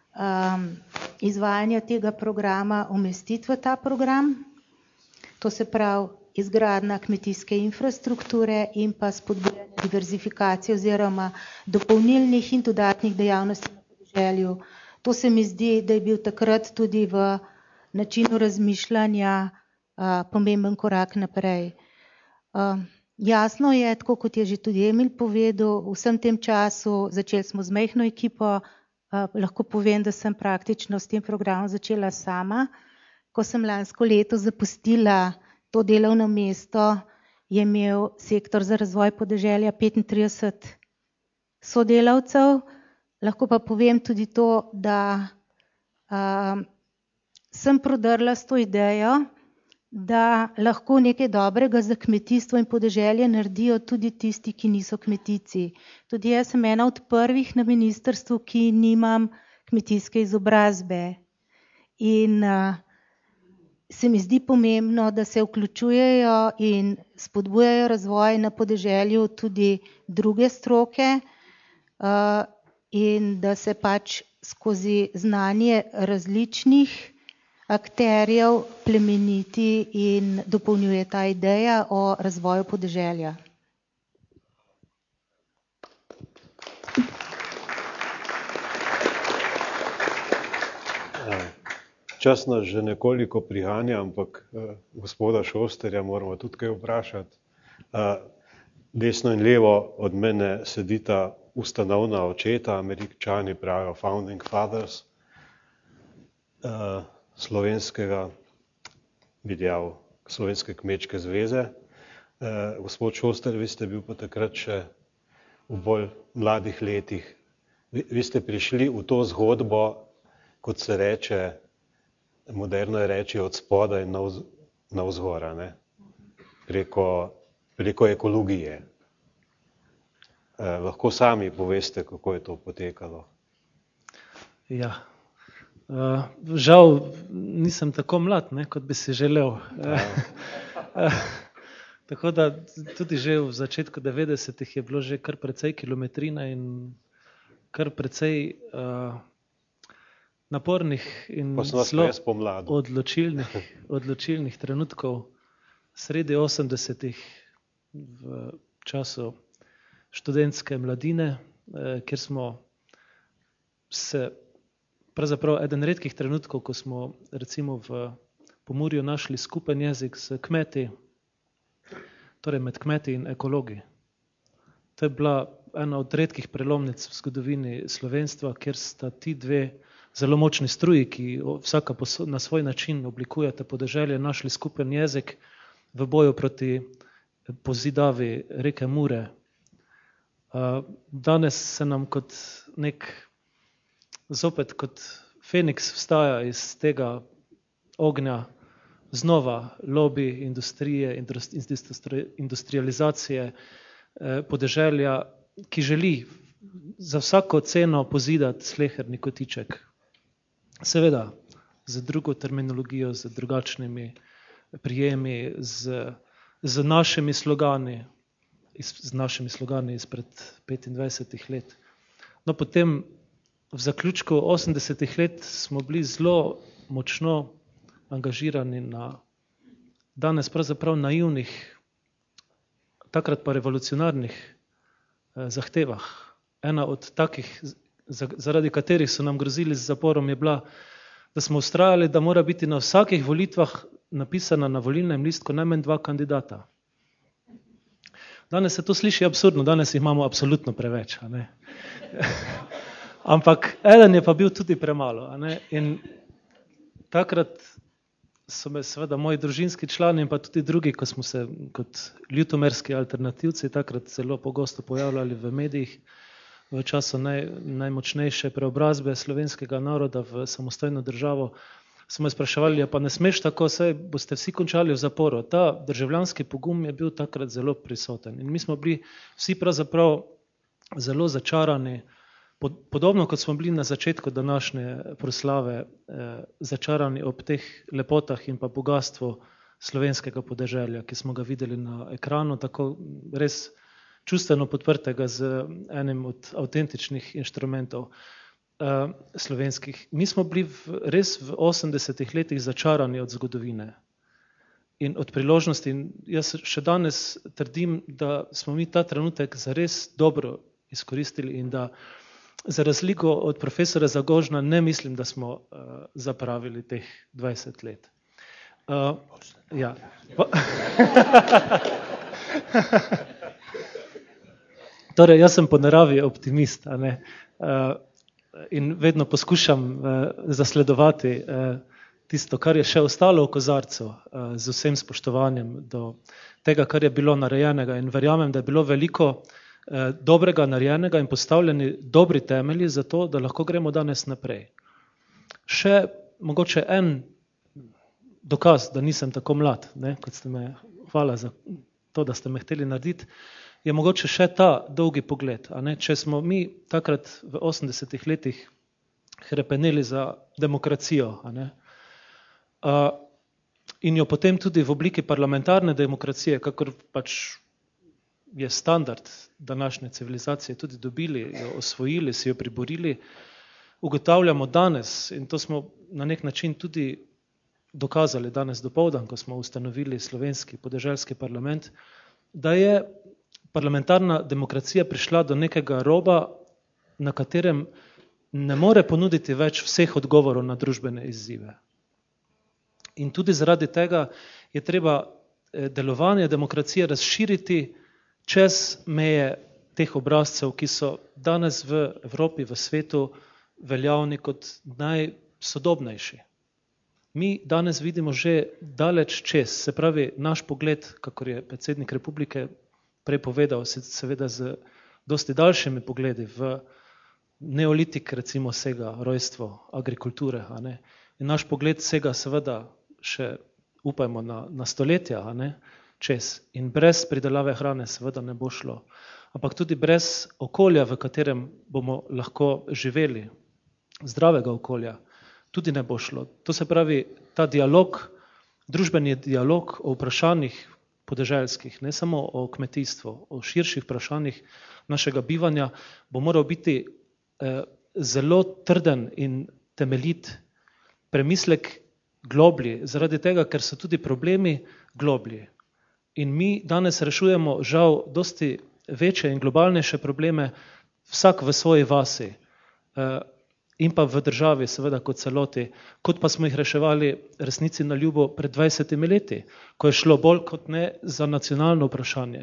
izvajanja tega programa umestiti v ta program. To se pravi izgradnja kmetijske infrastrukture in pa spodbujanje diverzifikacije oziroma dopolnilnih in dodatnih dejavnosti na podeželju. To se mi zdi, da je bil takrat tudi v načinu razmišljanja pomemben korak naprej. Jasno je, tako kot je že tudi Emil povedal, v vsem tem času začeli smo z majhno ekipo, lahko povem, da sem praktično s tem programom začela sama. Ko sem lansko leto zapustila to delovno mesto, je imel sektor za razvoj podeželja 35 sodelavcev. Lahko pa povem tudi to, da sem prodrla s to idejo, da lahko nekaj dobrega za kmetijstvo in podeželje naredijo tudi tisti, ki niso kmetijci. Tudi jaz sem ena od prvih na ministrstvu, ki nimam kmetijske izobrazbe. In se mi zdi pomembno, da se vključujejo in spodbujajo razvoj na podeželju tudi druge stroke in da se skozi znanje različnih akterjev plemeniti in dopolnjuje ta ideja o razvoju podeželja. Čas nas že nekoliko priganja, ampak gospoda Šosterja moramo tudi kaj vprašati. Desno in levo od mene sedita ustanovna očeta, Američani pravijo founding fathers slovenske kmečke zveze. Gospod Šoster, vi ste bil pa takrat še v bolj mladih letih. Vi ste prišli v to zgodbo, kot se reče, moderno je reči od spodaj navzgor, ne? Preko ekologije. Lahko sami poveste, kako je to potekalo. Ja. Žal nisem tako mlad, ne, kot bi si želel. Tako da tudi že v začetku 90-ih je bilo že kar precej kilometrina in kar precej napornih in zelo odločilnih trenutkov sredi 80-ih v času študentske mladine, kjer smo se pravzaprav eden redkih trenutkov, ko smo recimo v Pomurju našli skupen jezik s kmeti, torej med kmeti in ekologi. To je bila ena od redkih prelomnic v zgodovini slovenstva, kjer sta ti dve zelo močni struji, ki vsaka na svoj način oblikujete podeželje, našli skupen jezik v boju proti pozidavi reke Mure. Danes se nam kot zopet kot Feniks vstaja iz tega ognja znova lobby industrije, industrializacije podeželja, ki želi za vsako ceno pozidati sleherni kotiček. Seveda, z drugo terminologijo, z drugačnimi prijemi, z našimi slogani, izpred 25 let. No, potem v zaključku 80 let smo bili zelo močno angažirani na danes pravzaprav naivnih, takrat pa revolucionarnih zahtevah. Ena od takih, zaradi katerih so nam grozili z zaporom, je bila, da smo vztrajali, da mora biti na vsakih volitvah napisana na volilnem listku najmanj 2 kandidata. Danes se to sliši absurdno, danes jih imamo absolutno preveč. A ne? Ampak eden je pa bil tudi premalo. A ne? In takrat so me seveda moji družinski člani in pa tudi drugi, ko smo se kot ljutomerski alternativci takrat zelo pogosto pojavljali v medijih v času najmočnejše preobrazbe slovenskega naroda v samostojno državo, smo me spraševali, pa ne smeš tako, saj boste vsi končali v zaporu. Ta državljanski pogum je bil takrat zelo prisoten. In mi smo bili vsi pravzaprav zelo začarani, podobno kot smo bili na začetku današnje proslave začarani ob teh lepotah in pa bogastvu slovenskega podeželja, ki smo ga videli na ekranu, tako res čustveno podprtega z enim od avtentičnih inštrumentov slovenskih. Mi smo bili res v 80 letih začarani od zgodovine in od priložnosti. In jaz še danes trdim, da smo mi ta trenutek zares dobro izkoristili in da za razliko od profesora Zagožna ne mislim, da smo zapravili teh 20 let. Ja. Torej, jaz sem po naravi optimist, a ne? In vedno poskušam zasledovati tisto, kar je še ostalo v kozarcu, z vsem spoštovanjem do tega, kar je bilo narejenega. In verjamem, da je bilo veliko dobrega narejenega in postavljeni dobri temelji za to, da lahko gremo danes naprej. Še mogoče en dokaz, da nisem tako mlad, ne, kot ste me, hvala za to, da ste me hteli narediti, je mogoče še ta dolgi pogled. A ne? Če smo mi takrat v 80 letih hrepeneli za demokracijo, a ne? In jo potem tudi v obliki parlamentarne demokracije, kakor pač je standard današnje civilizacije tudi dobili, jo osvojili, si jo priborili, ugotavljamo danes, in to smo na nek način tudi dokazali danes dopoldan, ko smo ustanovili slovenski podeželski parlament, da je parlamentarna demokracija prišla do nekega roba, na katerem ne more ponuditi več vseh odgovorov na družbene izzive. In tudi zaradi tega je treba delovanje demokracije razširiti čez meje teh obrazcev, ki so danes v Evropi, v svetu veljavni kot najsodobnejši. Mi danes vidimo že daleč čez, se pravi naš pogled, kakor je predsednik republike prej povedal, seveda z dosti daljšimi pogledi v neolitik, recimo sega rojstvo agrikulture, a ne? In naš pogled sega seveda še upajmo na stoletja, a ne? Čez. In brez pridelave hrane seveda ne bo šlo. Ampak tudi brez okolja, v katerem bomo lahko živeli, zdravega okolja, tudi ne bo šlo. To se pravi, ta dialog, družbeni dialog o vprašanjih podeželskih, ne samo o kmetijstvu, o širših vprašanjih našega bivanja, bo moral biti zelo trden in temeljit, premislek globlji, zaradi tega, ker so tudi problemi globlji. In mi danes rešujemo žal dosti večje in globalnejše probleme vsak v svoji vasi in pa v državi seveda kot celoti, kot pa smo jih reševali resnici na ljubo pred 20 leti, ko je šlo bolj kot ne za nacionalno vprašanje.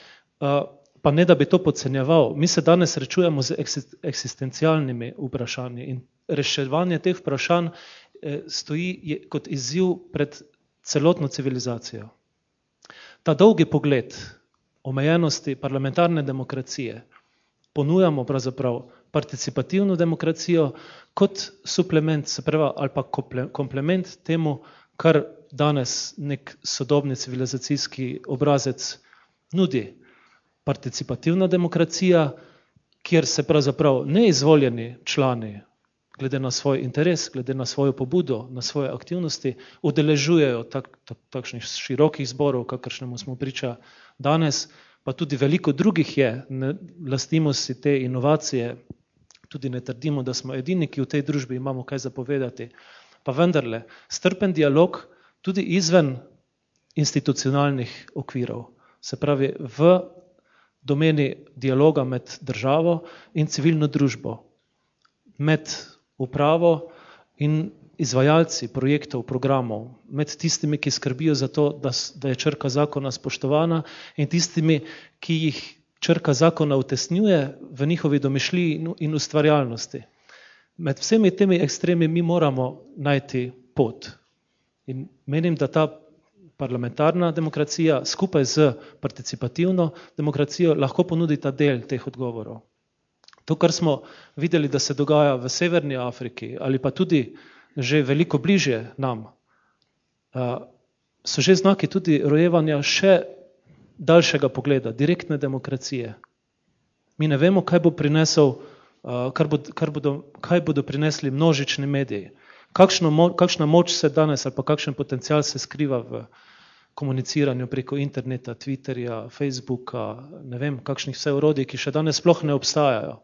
Pa ne, da bi to podcenjeval, mi se danes srečujemo z eksistencialnimi vprašanji in reševanje teh vprašanj stoji kot izziv pred celotno civilizacijo. Ta dolgi pogled omejenosti parlamentarne demokracije ponujamo pravzaprav participativno demokracijo kot suplement, se pravi, ali pa komplement temu, kar danes nek sodobni civilizacijski obrazec nudi. Participativna demokracija, kjer se pravzaprav neizvoljeni člani, glede na svoj interes, glede na svojo pobudo, na svoje aktivnosti, udeležujejo takšnih širokih zborov, kakršnemu smo priča danes, pa tudi veliko drugih je, ne lastimo si te inovacije, tudi ne trdimo, da smo edini, ki v tej družbi imamo kaj zapovedati. Pa vendarle, strpen dialog tudi izven institucionalnih okvirov, se pravi v domeni dialoga med državo in civilno družbo, med upravo in izvajalci projektov, programov, med tistimi, ki skrbijo za to, da je črka zakona spoštovana in tistimi, ki jih črka zakona utesnjuje v njihovi domišljiji in ustvarjalnosti. Med vsemi temi ekstremi mi moramo najti pot. In menim, da ta parlamentarna demokracija skupaj z participativno demokracijo lahko ponudi ta del teh odgovorov. To, kar smo videli, da se dogaja v Severni Afriki ali pa tudi že veliko bližje nam, so že znaki tudi rojevanja še daljšega pogleda, direktne demokracije. Mi ne vemo, kaj bo prinesel, kaj bodo prinesli množični mediji. Kakšna moč se danes ali pa kakšen potencial se skriva v komuniciranju preko interneta, Twitterja, Facebooka, ne vem, kakšnih vse orodij, ki še danes sploh ne obstajajo.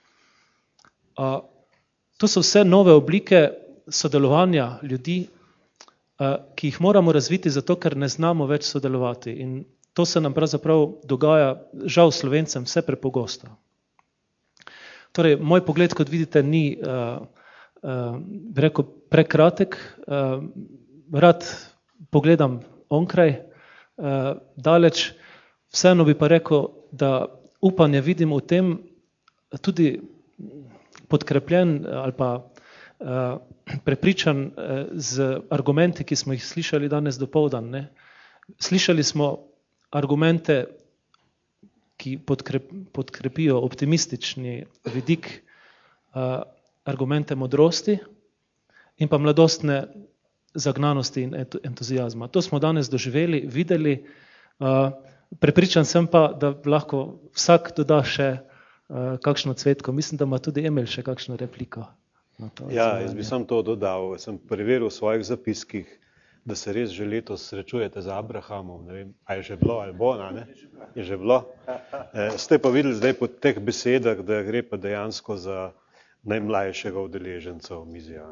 To so vse nove oblike sodelovanja ljudi, ki jih moramo razviti zato, ker ne znamo več sodelovati. In to se nam pravzaprav dogaja, žal Slovencem, vse prepogosto. Torej, moj pogled, kot vidite, ni bi rekel, prekratek. Rad pogledam onkraj, daleč. Vseeno bi pa rekel, da upanje vidim v tem tudi podkrepljen ali pa prepričan z argumenti, ki smo jih slišali danes dopoldan. Ne? Slišali smo argumente, ki podkrepijo optimistični vidik, argumente modrosti in pa mladostne zagnanosti in entuzijazma. To smo danes doživeli, videli, prepričan sem pa, da lahko vsak doda še kakšno cvetko. Mislim, da ima tudi Emil še kakšno repliko. Ja, jaz bi sam to dodal. Sem preveril v svojih zapiskih, da se res že letos srečujete z Abrahamom. Ne vem, a je že bilo ali bo, ne? Je že bilo. Ste pa videli zdaj po teh besedah, da gre pa dejansko za najmlajšega udeleženca omizja.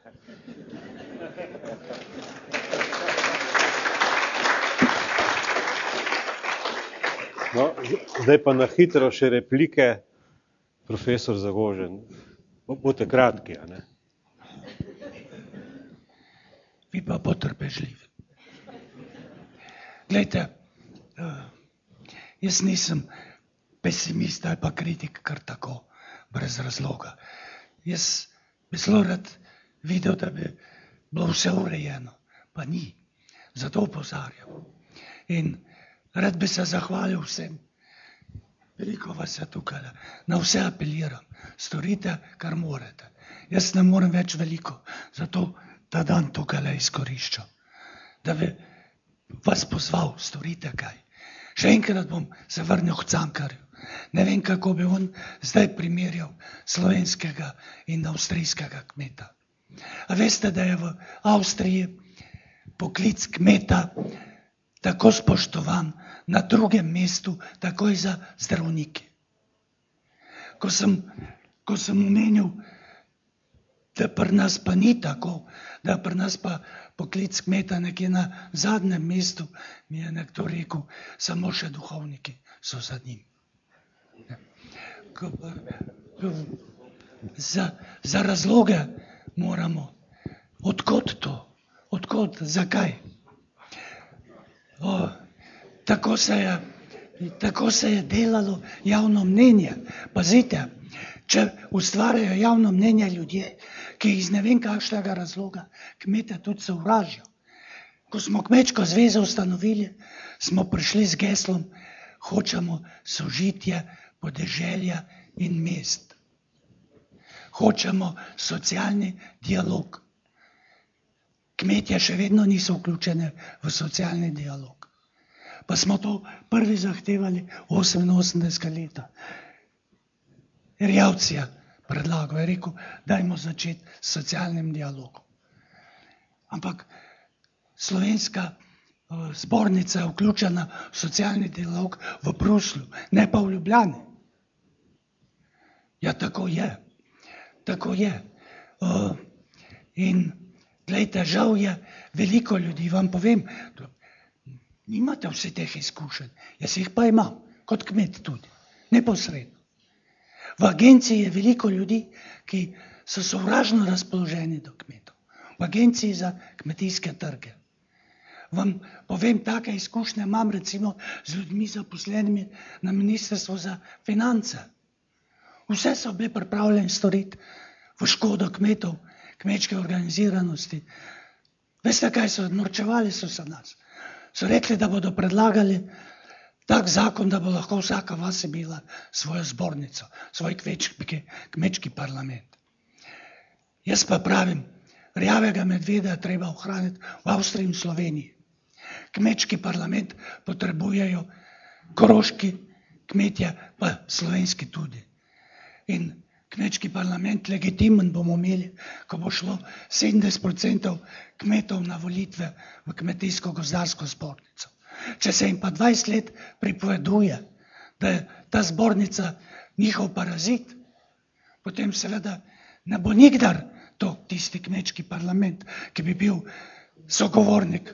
No, zdaj pa na hitro še replike. Profesor Zagožen, bote kratki, a ne? Vi pa potrpežljivi. Glejte, jaz nisem pesimist ali pa kritik kar tako, brez razloga. Jaz bi zelo rad videl, da bi bilo vse urejeno, pa ni. Zato opozarjam. In rad bi se zahvalil vsem. Veliko vas je tukaj, na vse apeliram. Storite, kar morete. Jaz ne morem več veliko, zato ta dan tukaj izkoriščam. Da bi vas pozval, storite kaj. Še enkrat bom se vrnil k Cankarju. Ne vem, kako bi on zdaj primerjal slovenskega in avstrijskega kmeta. A veste, da je v Avstriji poklic kmeta tako spoštovan, na drugem mestu takoj za zdravniki. Ko sem omenil, da pri nas pa ni tako, da pri nas pa poklic kmeta nekje na zadnjem mestu, mi je nekdo rekel, samo še duhovniki so za njim. Za razloge moramo, odkot to, odkot, zakaj. Tako se je delalo javno mnenje. Pazite, če ustvarjajo javno mnenje ljudje, ki iz ne vem kakšnega razloga kmete tudi sovražijo. Ko smo Kmečko zvezo ustanovili, smo prišli z geslom, hočemo sožitje podeželja in mest. Hočemo socialni dialog. Kmetje še vedno niso vključene v socialni dialog. Pa smo to prvi zahtevali 88. leta. Erjavec je predlagal, je rekel, dajmo začeti s socialnim dialogom. Ampak slovenska zbornica je vključena v socialni dialog v Bruslju, ne pa v Ljubljani. Ja, tako je. Tako je. In glejte, žal je veliko ljudi, vam povem, nimate vse teh izkušenj, jaz jih pa imam, kot kmet tudi, neposredno. V agenciji je veliko ljudi, ki so sovražno razpoloženi do kmetov. V agenciji za kmetijske trge. Vam povem, take izkušnje imam recimo z ljudmi zaposlenimi na Ministrstvu za finance. Vse so bili pripravljeni storiti v škodo kmetov, kmečke organiziranosti. Veste, kaj so norčevali so se nas? So rekli, da bodo predlagali tak zakon, da bo lahko vsaka vas imela svojo zbornico, svoj kmečki parlament. Jaz pa pravim, rjavega medveda treba ohraniti v Avstriji in Sloveniji. Kmečki parlament potrebujejo koroški kmetje, pa slovenski tudi. In kmečki parlament legitimen bomo imeli, ko bo šlo 70% kmetov na volitve v kmetijsko-gozdarsko zbornico. Če se jim pa 20 let pripoveduje, da je ta zbornica njihov parazit, potem seveda ne bo nikdar to tisti kmečki parlament, ki bi bil sogovornik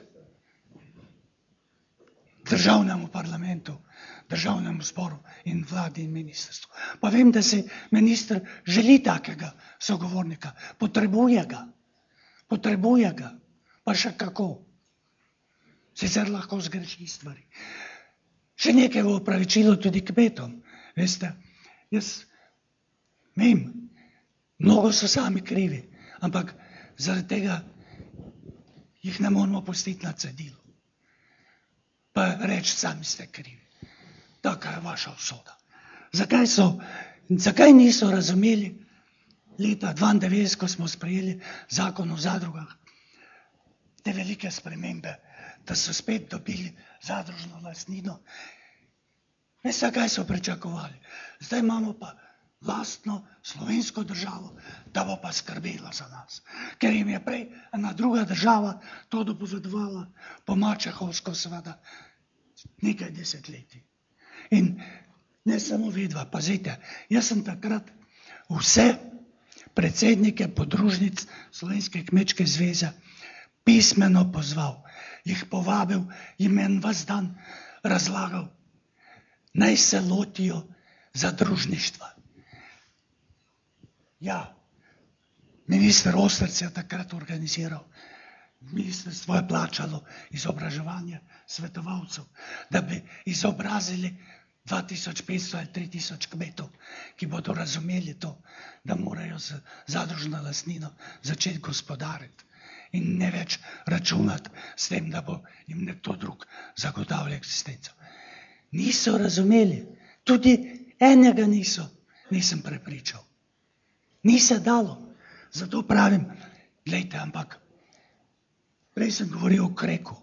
državnemu parlamentu, državnemu zboru in vladi in ministrstvu. Pa vem, da si minister želi takega sogovornika, potrebuje ga, pa še kako. Sicer lahko zgreši stvari. Še nekaj v opravičilo tudi kmetom. Veste, jaz vem, mnogo so sami krivi, ampak zaradi tega jih ne moramo pustiti na cedilu. Pa reči, sami ste krivi. Taka je vaša usoda. Zakaj niso razumeli leta 92, ko smo sprejeli zakon o zadrugah, te velike spremembe, da so spet dobili zadružno lastnino? Veste, kaj so pričakovali? Zdaj imamo pa lastno slovensko državo, da bo pa skrbela za nas. Ker jim je prej ena druga država to dopovedovala, po mačehovsko seveda, nekaj desetletij. In ne samo vidva, pazite, jaz sem takrat vse predsednike podružnic Slovenske kmečke zveze pismeno pozval, jih povabil, jim en vas dan razlagal, naj se lotijo zadružništva. Ja, minister Ostrc je takrat organiziral, ministrstvo je plačalo izobraževanje svetovalcev, da bi izobrazili 2500 ali 3000 kmetov, ki bodo razumeli to, da morajo z zadružno lastnino začeti gospodariti. in ne več računati s tem, da bo jim nekdo drug zagotavljal eksistenco. Niso razumeli, tudi enega nisem prepričal. Ni se dalo. Zato pravim, glejte, ampak prej sem govoril o Kreku.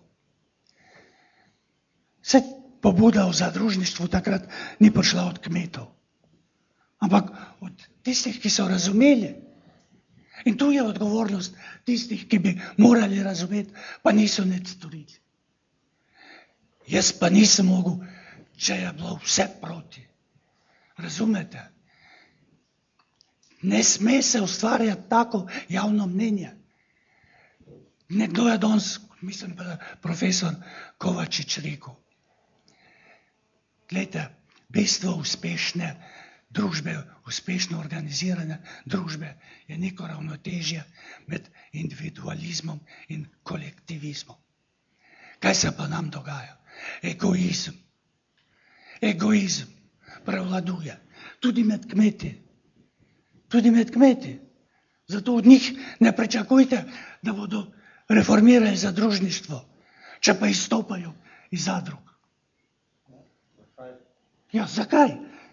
Vse pobuda o zadružništvu takrat ni prišla od kmetov, ampak od tistih, ki so razumeli. In tu je odgovornost tistih, ki bi morali razumeti, pa niso nič storili. Jaz pa nisem mogel, če je bilo vse proti. Razumete? Ne sme se ustvarjati tako javno mnenje. Nekdo je danes, mislim pa profesor Kovačič rekel, glejte, bistvo uspešne družbe, uspešno organizirane družbe je neko ravnotežje med individualizmom in kolektivizmom. Kaj se pa nam dogaja? Egoizem. Egoizem prevladuje. Tudi med kmeti. Tudi med kmeti. Zato od njih ne pričakujte, da bodo reformirali zadružništvo, če pa izstopajo iz zadrug. Ja, zakaj?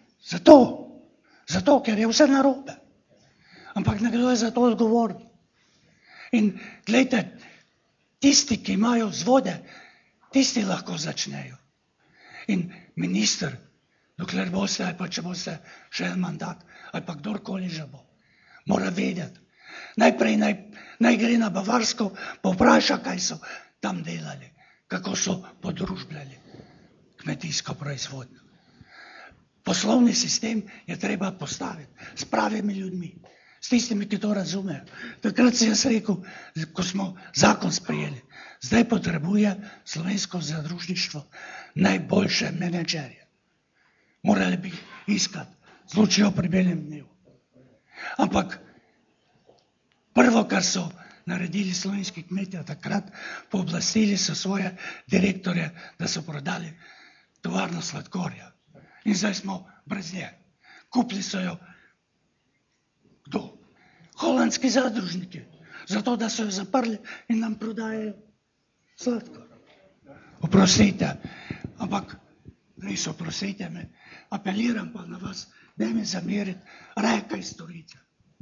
Zato, ker je vse narobe. Ampak nekdo je za to odgovoren. In glejte, tisti, ki imajo vzvode, tisti lahko začnejo. In minister, dokler boste, ali pa če boste še en mandat, ali pa kdorkoli že bo, mora vedeti. Najprej naj gre na Bavarsko, pa vpraša, kaj so tam delali, kako so podružbljali kmetijsko proizvodnjo. Poslovni sistem je treba postaviti s pravimi ljudmi, s tistimi, ki to razumejo. Takrat si jaz rekel, ko smo zakon sprejeli, zdaj potrebuje slovensko zadružništvo najboljše menedžerje. Morali bi iskati z lučjo pri belem dnevu. Ampak prvo, kar so naredili slovenski kmetje takrat, pooblastili so svoje direktorje, da so prodali tovarno sladkorja. In zdaj smo brez nje. Kupili so jo kdo? Holandski zadružniki. Zato, da so jo zaprli in nam prodajajo sladkor. Oprostite, ampak res oprostite me, apeliram pa na vas, da me zameriti, raje kaj storite.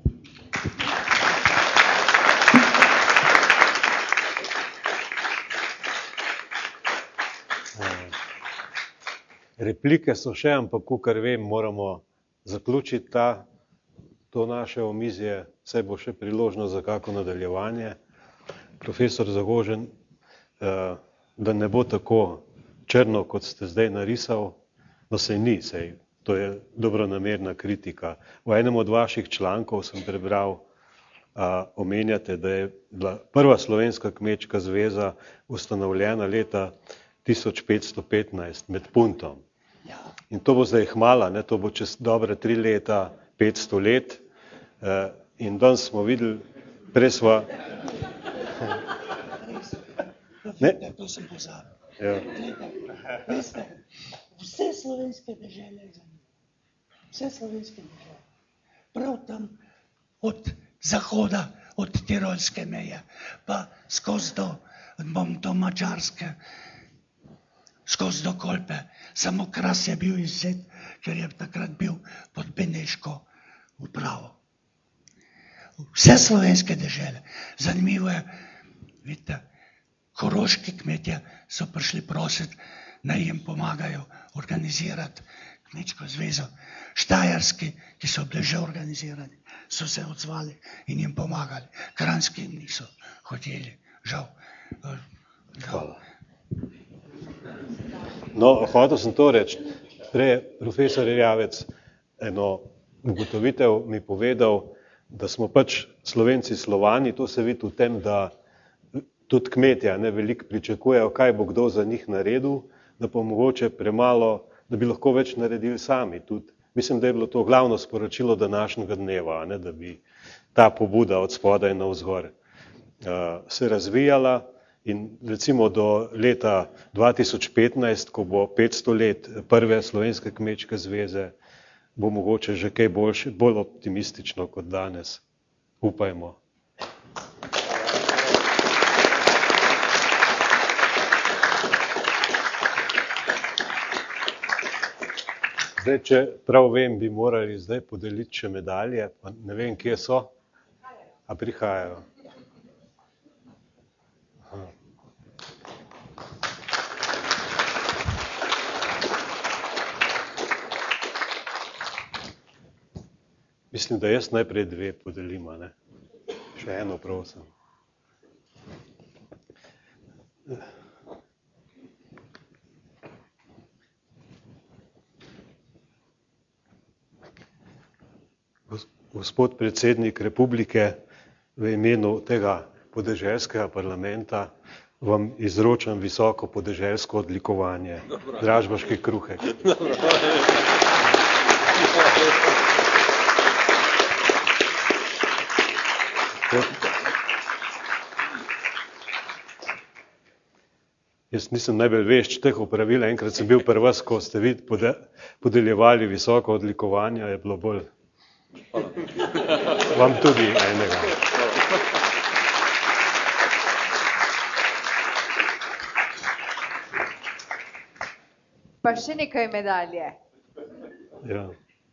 Replike so še, ampak kakor vem, moramo zaključiti to naše omizje, saj bo še priložnost za kako nadaljevanje. Profesor Zagožen, da ne bo tako črno, kot ste zdaj narisal, no sej ni, to je dobronamerna kritika. V enem od vaših člankov sem prebral, omenjate, da je bila prva slovenska kmečka zveza ustanovljena leta 1515 med Puntom. In to bo zdaj hmala, to bo čez dobre 3 leta, 500 let. In danes smo videli, prej sva... To sem pozabil. Veste, vse slovenske dežele je zanimivo. Vse slovenske dežele. Prav tam od zahoda, od tirolske meje, pa skozi do Mačarske, skozi do Kolpe. Samo Kras je bil izvzet, ker je takrat bil pod Beneško upravo. Vse slovenske dežele. Zanimivo je, vidite, koroški kmetje so prišli prositi, naj jim pomagajo organizirati kmečko zvezo. Štajerski, ki so bili že organizirani, so se odzvali in jim pomagali. Kranjski jim niso hoteli, žal. Hvala. No, hotel sem to reči. Prej je profesor Erjavec eno ugotovitev mi povedal, da smo pač Slovenci Slovani, to se vidi v tem, da tudi kmetje veliko pričakujejo, kaj bo kdo za njih naredil, da pa mogoče premalo, da bi lahko več naredili sami. Tudi, mislim, da je bilo to glavno sporočilo današnjega dneva, da bi ta pobuda od spodaj navzgor se razvijala. In recimo do leta 2015, ko bo 500 let prve slovenske kmečke zveze, bo mogoče že kaj bolj optimistično kot danes. Upajmo. Zdaj, če prav vem, bi morali zdaj podeliti še medalje, pa ne vem, kje so. A prihajajo. Aha. Mislim, da jaz najprej 2 podelim, ne? Še eno prosim. Gospod predsednik republike, v imenu tega podeželskega parlamenta vam izročam visoko podeželsko odlikovanje. Dražbaški kruhek. Jaz nisem najbolj vešč teh opravil, enkrat sem bil pri vas, ko ste vi podeljevali visoko odlikovanje, je bilo bolj. Vam tudi enega. Pa še nekaj medalje. Ja.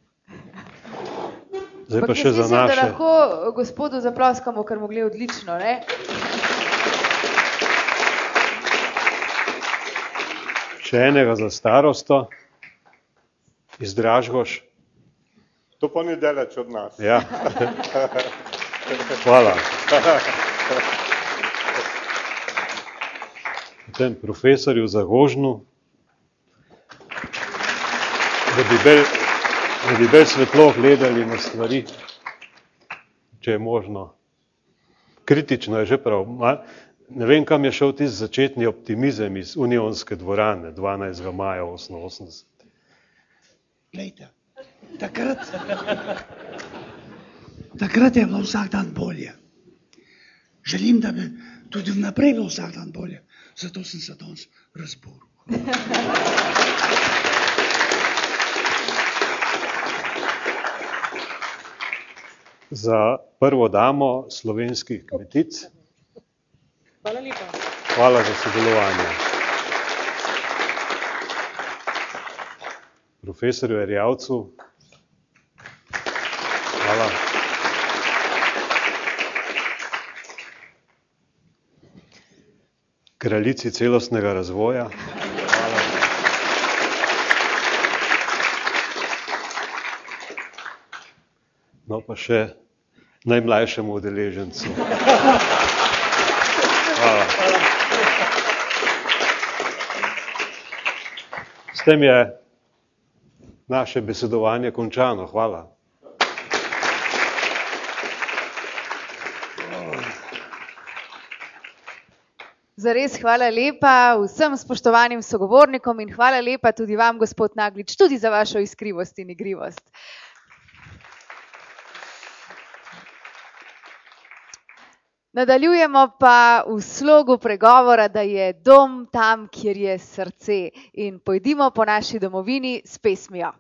Zdaj pa Ampak še za mislim, da naše. lahko gospodu zaploskamo, ker mu gre odlično, ne? Še enega za starosto iz Dražgoš. To pa ni daleč od nas. Ja. Hvala. Potem profesorju Zagožnu, da bi bolj svetlo gledali na stvari, če je možno. Kritično je že prav. Ne vem, kam je šel tisti začetni optimizem iz Unionske dvorane 12. maja 88. Glejte, takrat je bilo vsak dan bolje. Želim, da bi tudi vnaprej bilo vsak dan bolje. Zato sem se danes razburil. Za prvo damo slovenskih kmetic. Hvala lepa. Hvala za sodelovanje. Profesorju Erjavcu. Hvala. Kraljici celostnega razvoja. Hvala. No pa še najmlajšemu udeležencu. Hvala. S tem je naše besedovanje končano. Hvala. Zares hvala lepa vsem spoštovanim sogovornikom in hvala lepa tudi vam, gospod Naglič, tudi za vašo iskrivost in igrivost. Nadaljujemo pa v slogu pregovora, da je dom tam, kjer je srce, in pojdimo po naši domovini s pesmijo.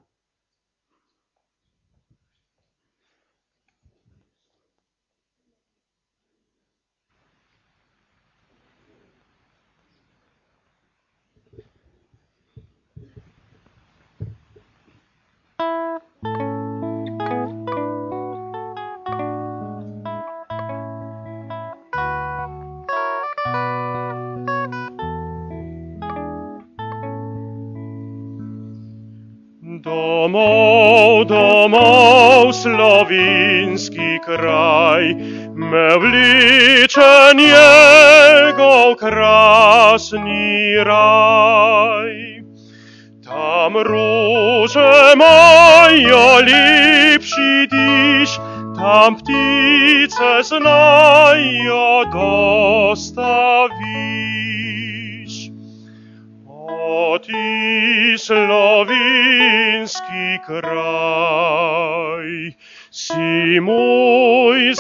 Domov, domov, slovinski kraj, me vliče njegov krasni raj. Tam rože imajo lepši diš, tam ptice znajo dosta viš. O ti slovinski kraj, si moj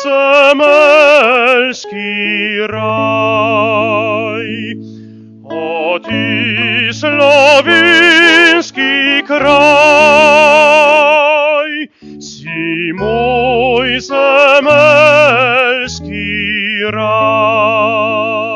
zemeljski raj. O ti slovinski kraj, si moj zemeljski raj.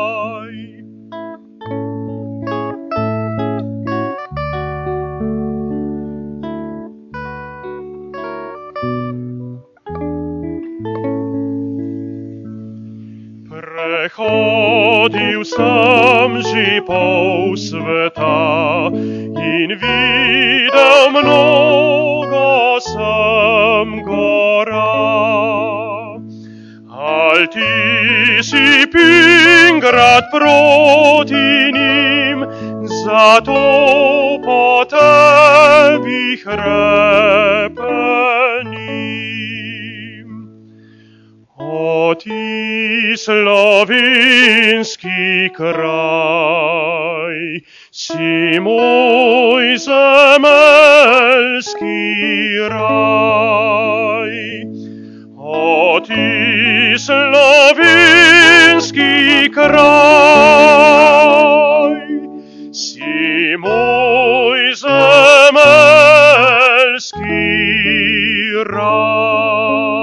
sem že pol sveta in videl mnogo sem gora. Al ti si Pingrad proti njim, zato po tebi hrepenim. O ti slovenski kraj, si moj zemeljski raj. O ti slovenski kraj, si moj zemeljski raj.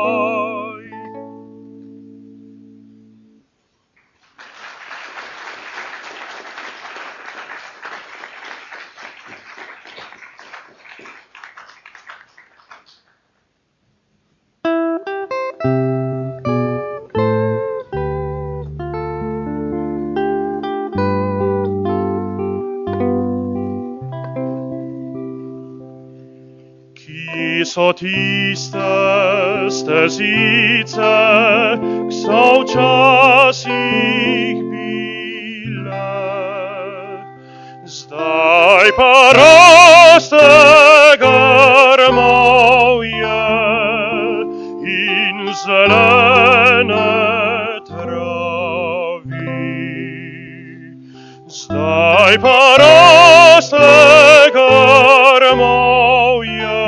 So tiste stezice, k so včasih bile, zdaj pa raste grmovje in zelene travi. Zdaj pa raste grmovje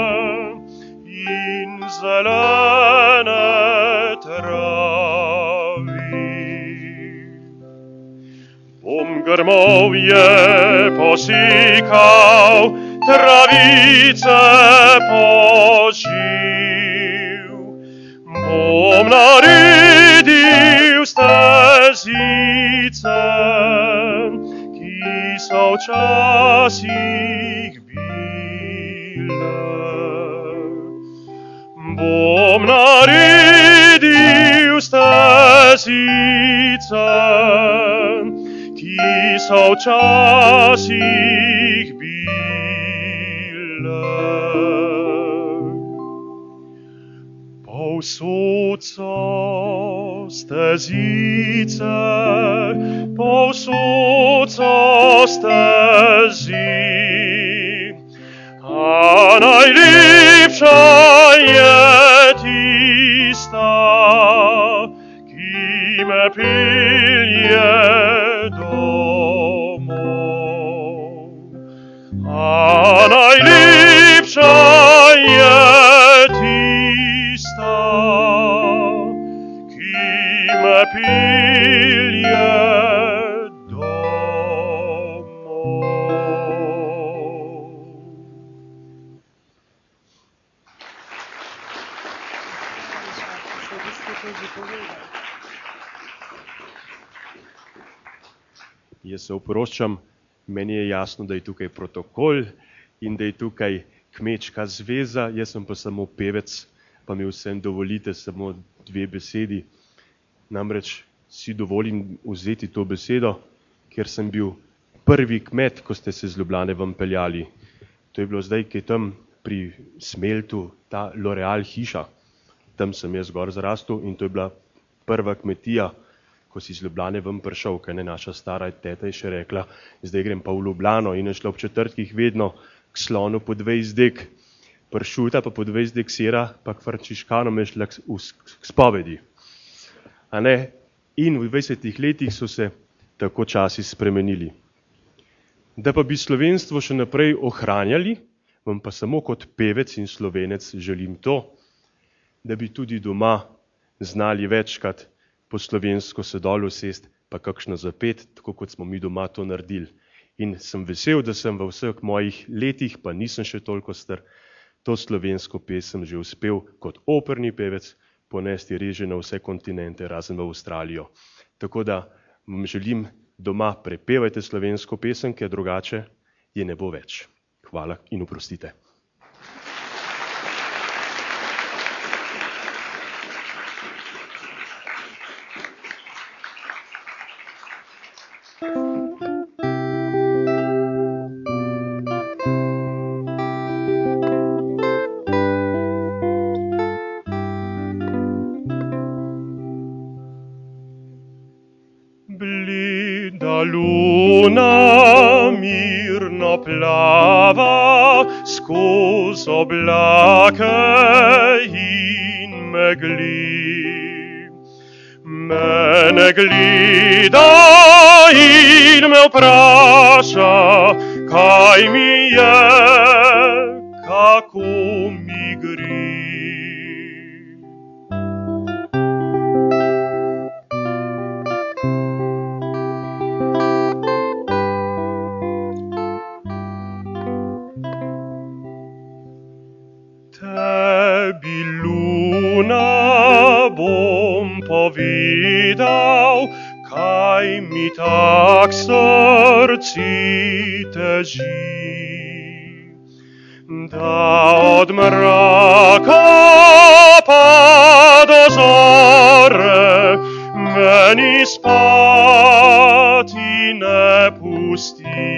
zelene travi. Bom grmovje posikal, travice poživ. Bom naredil stezice, ki so včasih bile. Bom naredil stezice, ki so včasih bile. Povsod so stezice, povsod so stezi, a najlepša je tista, ki me pelje domov. A najlepša je tista, ki me pelje Jaz se oproščam, meni je jasno, da je tukaj protokol in da je tukaj kmečka zveza, jaz sem pa samo pevec, pa mi vsem dovolite samo 2 besedi. Namreč si dovolim vzeti to besedo, ker sem bil prvi kmet, ko ste se z Ljubljane ven peljali. To je bilo zdaj, ki je tam pri Smeltu, ta L'Oreal hiša. Tam sem jaz gor zrastel in to je bila prva kmetija, ko si z Ljubljane ven prišel, kaj ne, naša stara teta je še rekla, zdaj grem pa v Ljubljano in je šla ob četrtkih vedno k slonu po 20 dek pršuta, pa po 20 dek sira, pa k frančiškanom je šla k spovedi. A ne? In v 20 letih so se tako časi spremenili. Da pa bi slovenstvo še naprej ohranjali, vam pa samo kot pevec in Slovenec želim to, da bi tudi doma znali večkrat po slovensko se dol usest, pa kakšno zapet, tako kot smo mi doma to naredili. In sem vesel, da sem v vseh mojih letih, pa nisem še toliko star, to slovensko pesem že uspel kot operni pevec ponesti reže na vse kontinente, razen v Avstralijo. Tako da vam želim doma prepevajte slovensko pesem, ker drugače je ne bo več. Hvala in oprostite. Blida luna mirno plava skoz oblake in megli. Mene gleda in me vpraša, kaj mi je, kako mi gre. Tebi, luna, bom povedal, kaj mi tak srci teži. Da od mraka pa do zore meni spati ne pusti.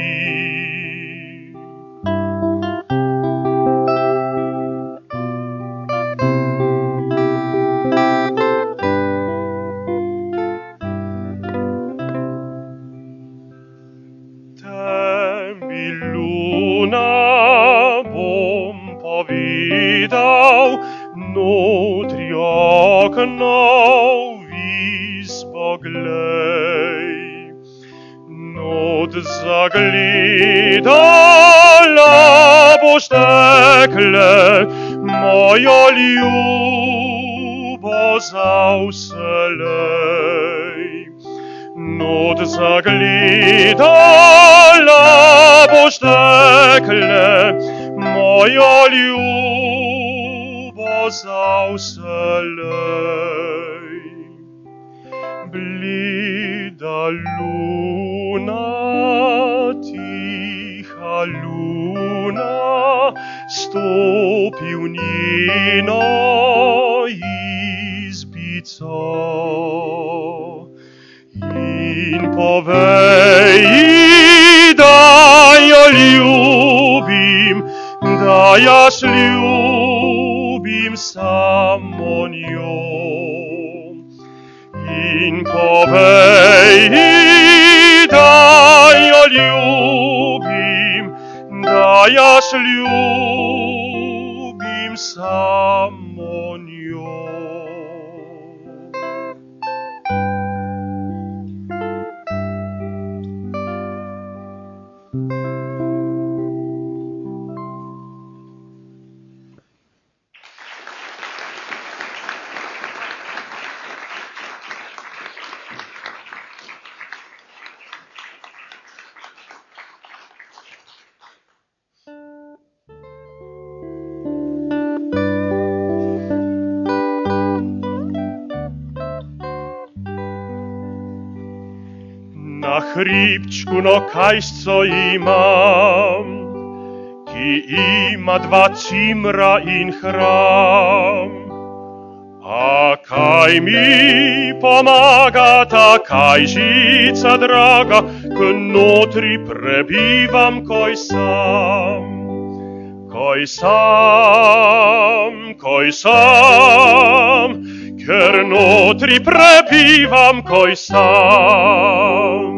Notri okno vis poglej, not zagledala boš tekle, mojo ljubo za vselej. Not zagledala boš tekle, mojo ljubo za vselej. Blida luna, tiha luna, stopi v njeno izbico in povej ji, da jo ljubim, da jaz ljubim samo njo. In povej ji, da jo ljubim, da jaz ljubim samo njo. Na hribčku nokajsco imam, ki ima dva cimra in hram. A kaj mi pomaga ta kajžica draga, ko notri prebivam koj sam. Koj sam, ker notri prebivam koj sam.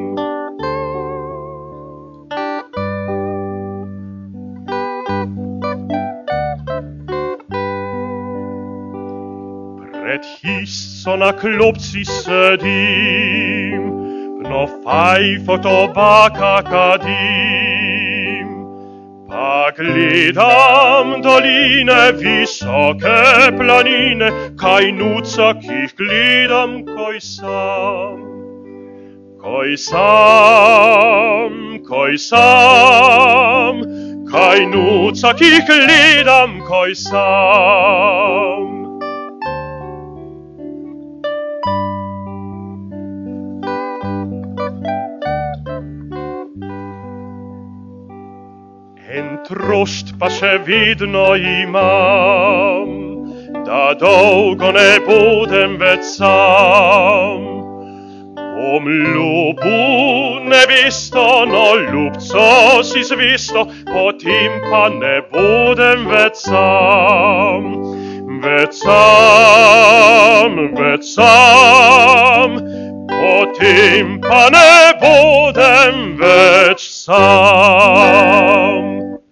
Pred hišo na klopci sedim, no fajfo tobaka kadim. Pa gledam doline, visoke planine, kaj nuca, ki jih gledam koj sam. Koj sam, kaj nuca, ki jih gledam koj sam. En trošt pa še vedno imam, da dolgo ne bodem več sam. Om ljubu nevisto, no ljubco si zvisto, potem pa ne budem več sam. Več sam, potem pa ne budem več sam.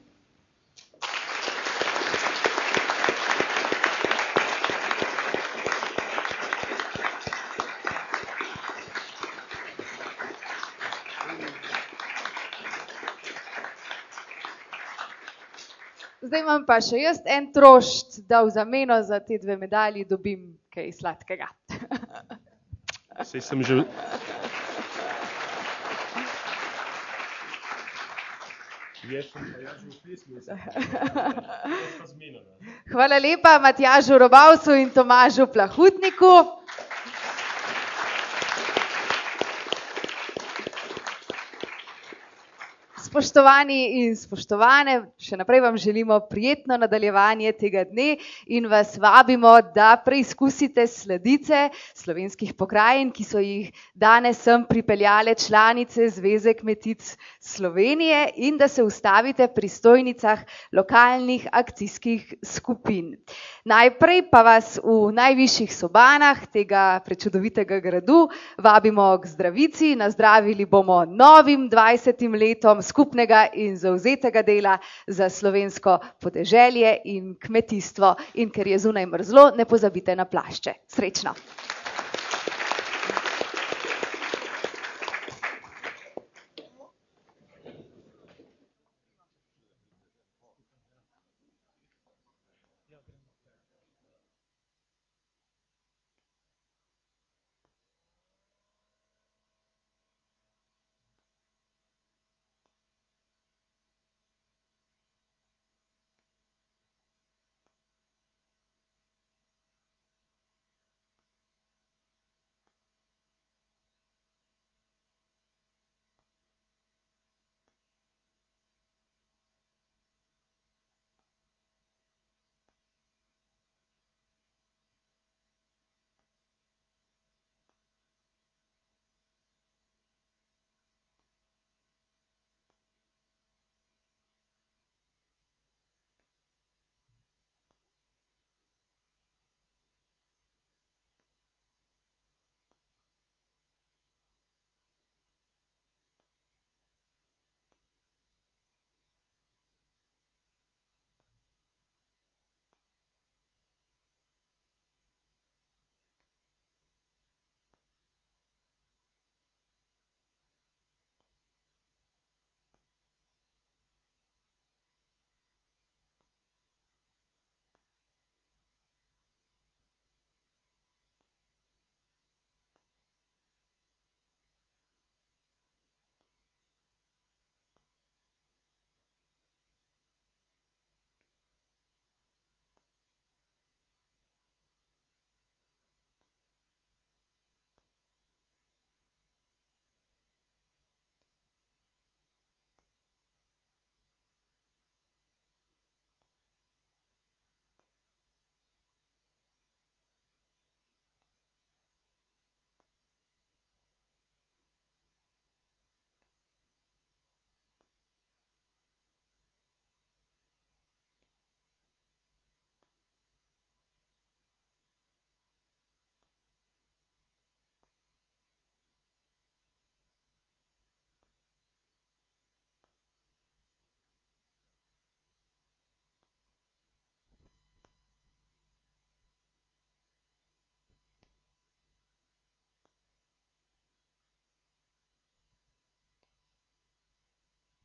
Zdaj imam pa še jaz en trošt, da v zameno za te 2 medalji dobim kaj sladkega. Saj sem že... Hvala lepa Matjažu Robavcu in Tomažu Plahutniku. Spoštovani in spoštovane, še naprej vam želimo prijetno nadaljevanje tega dne in vas vabimo, da preizkusite sladice slovenskih pokrajin, ki so jih danes sem pripeljale članice Zveze kmetic Slovenije in da se ustavite pri stojnicah lokalnih akcijskih skupin. Najprej pa vas v najvišjih sobanah tega prečudovitega gradu vabimo k zdravici. Nazdravili bomo novim 20. letom skupnega in zavzetega dela za slovensko podeželje in kmetijstvo. In ker je zunaj mrzlo, ne pozabite na plašče. Srečno! Ja, gremo.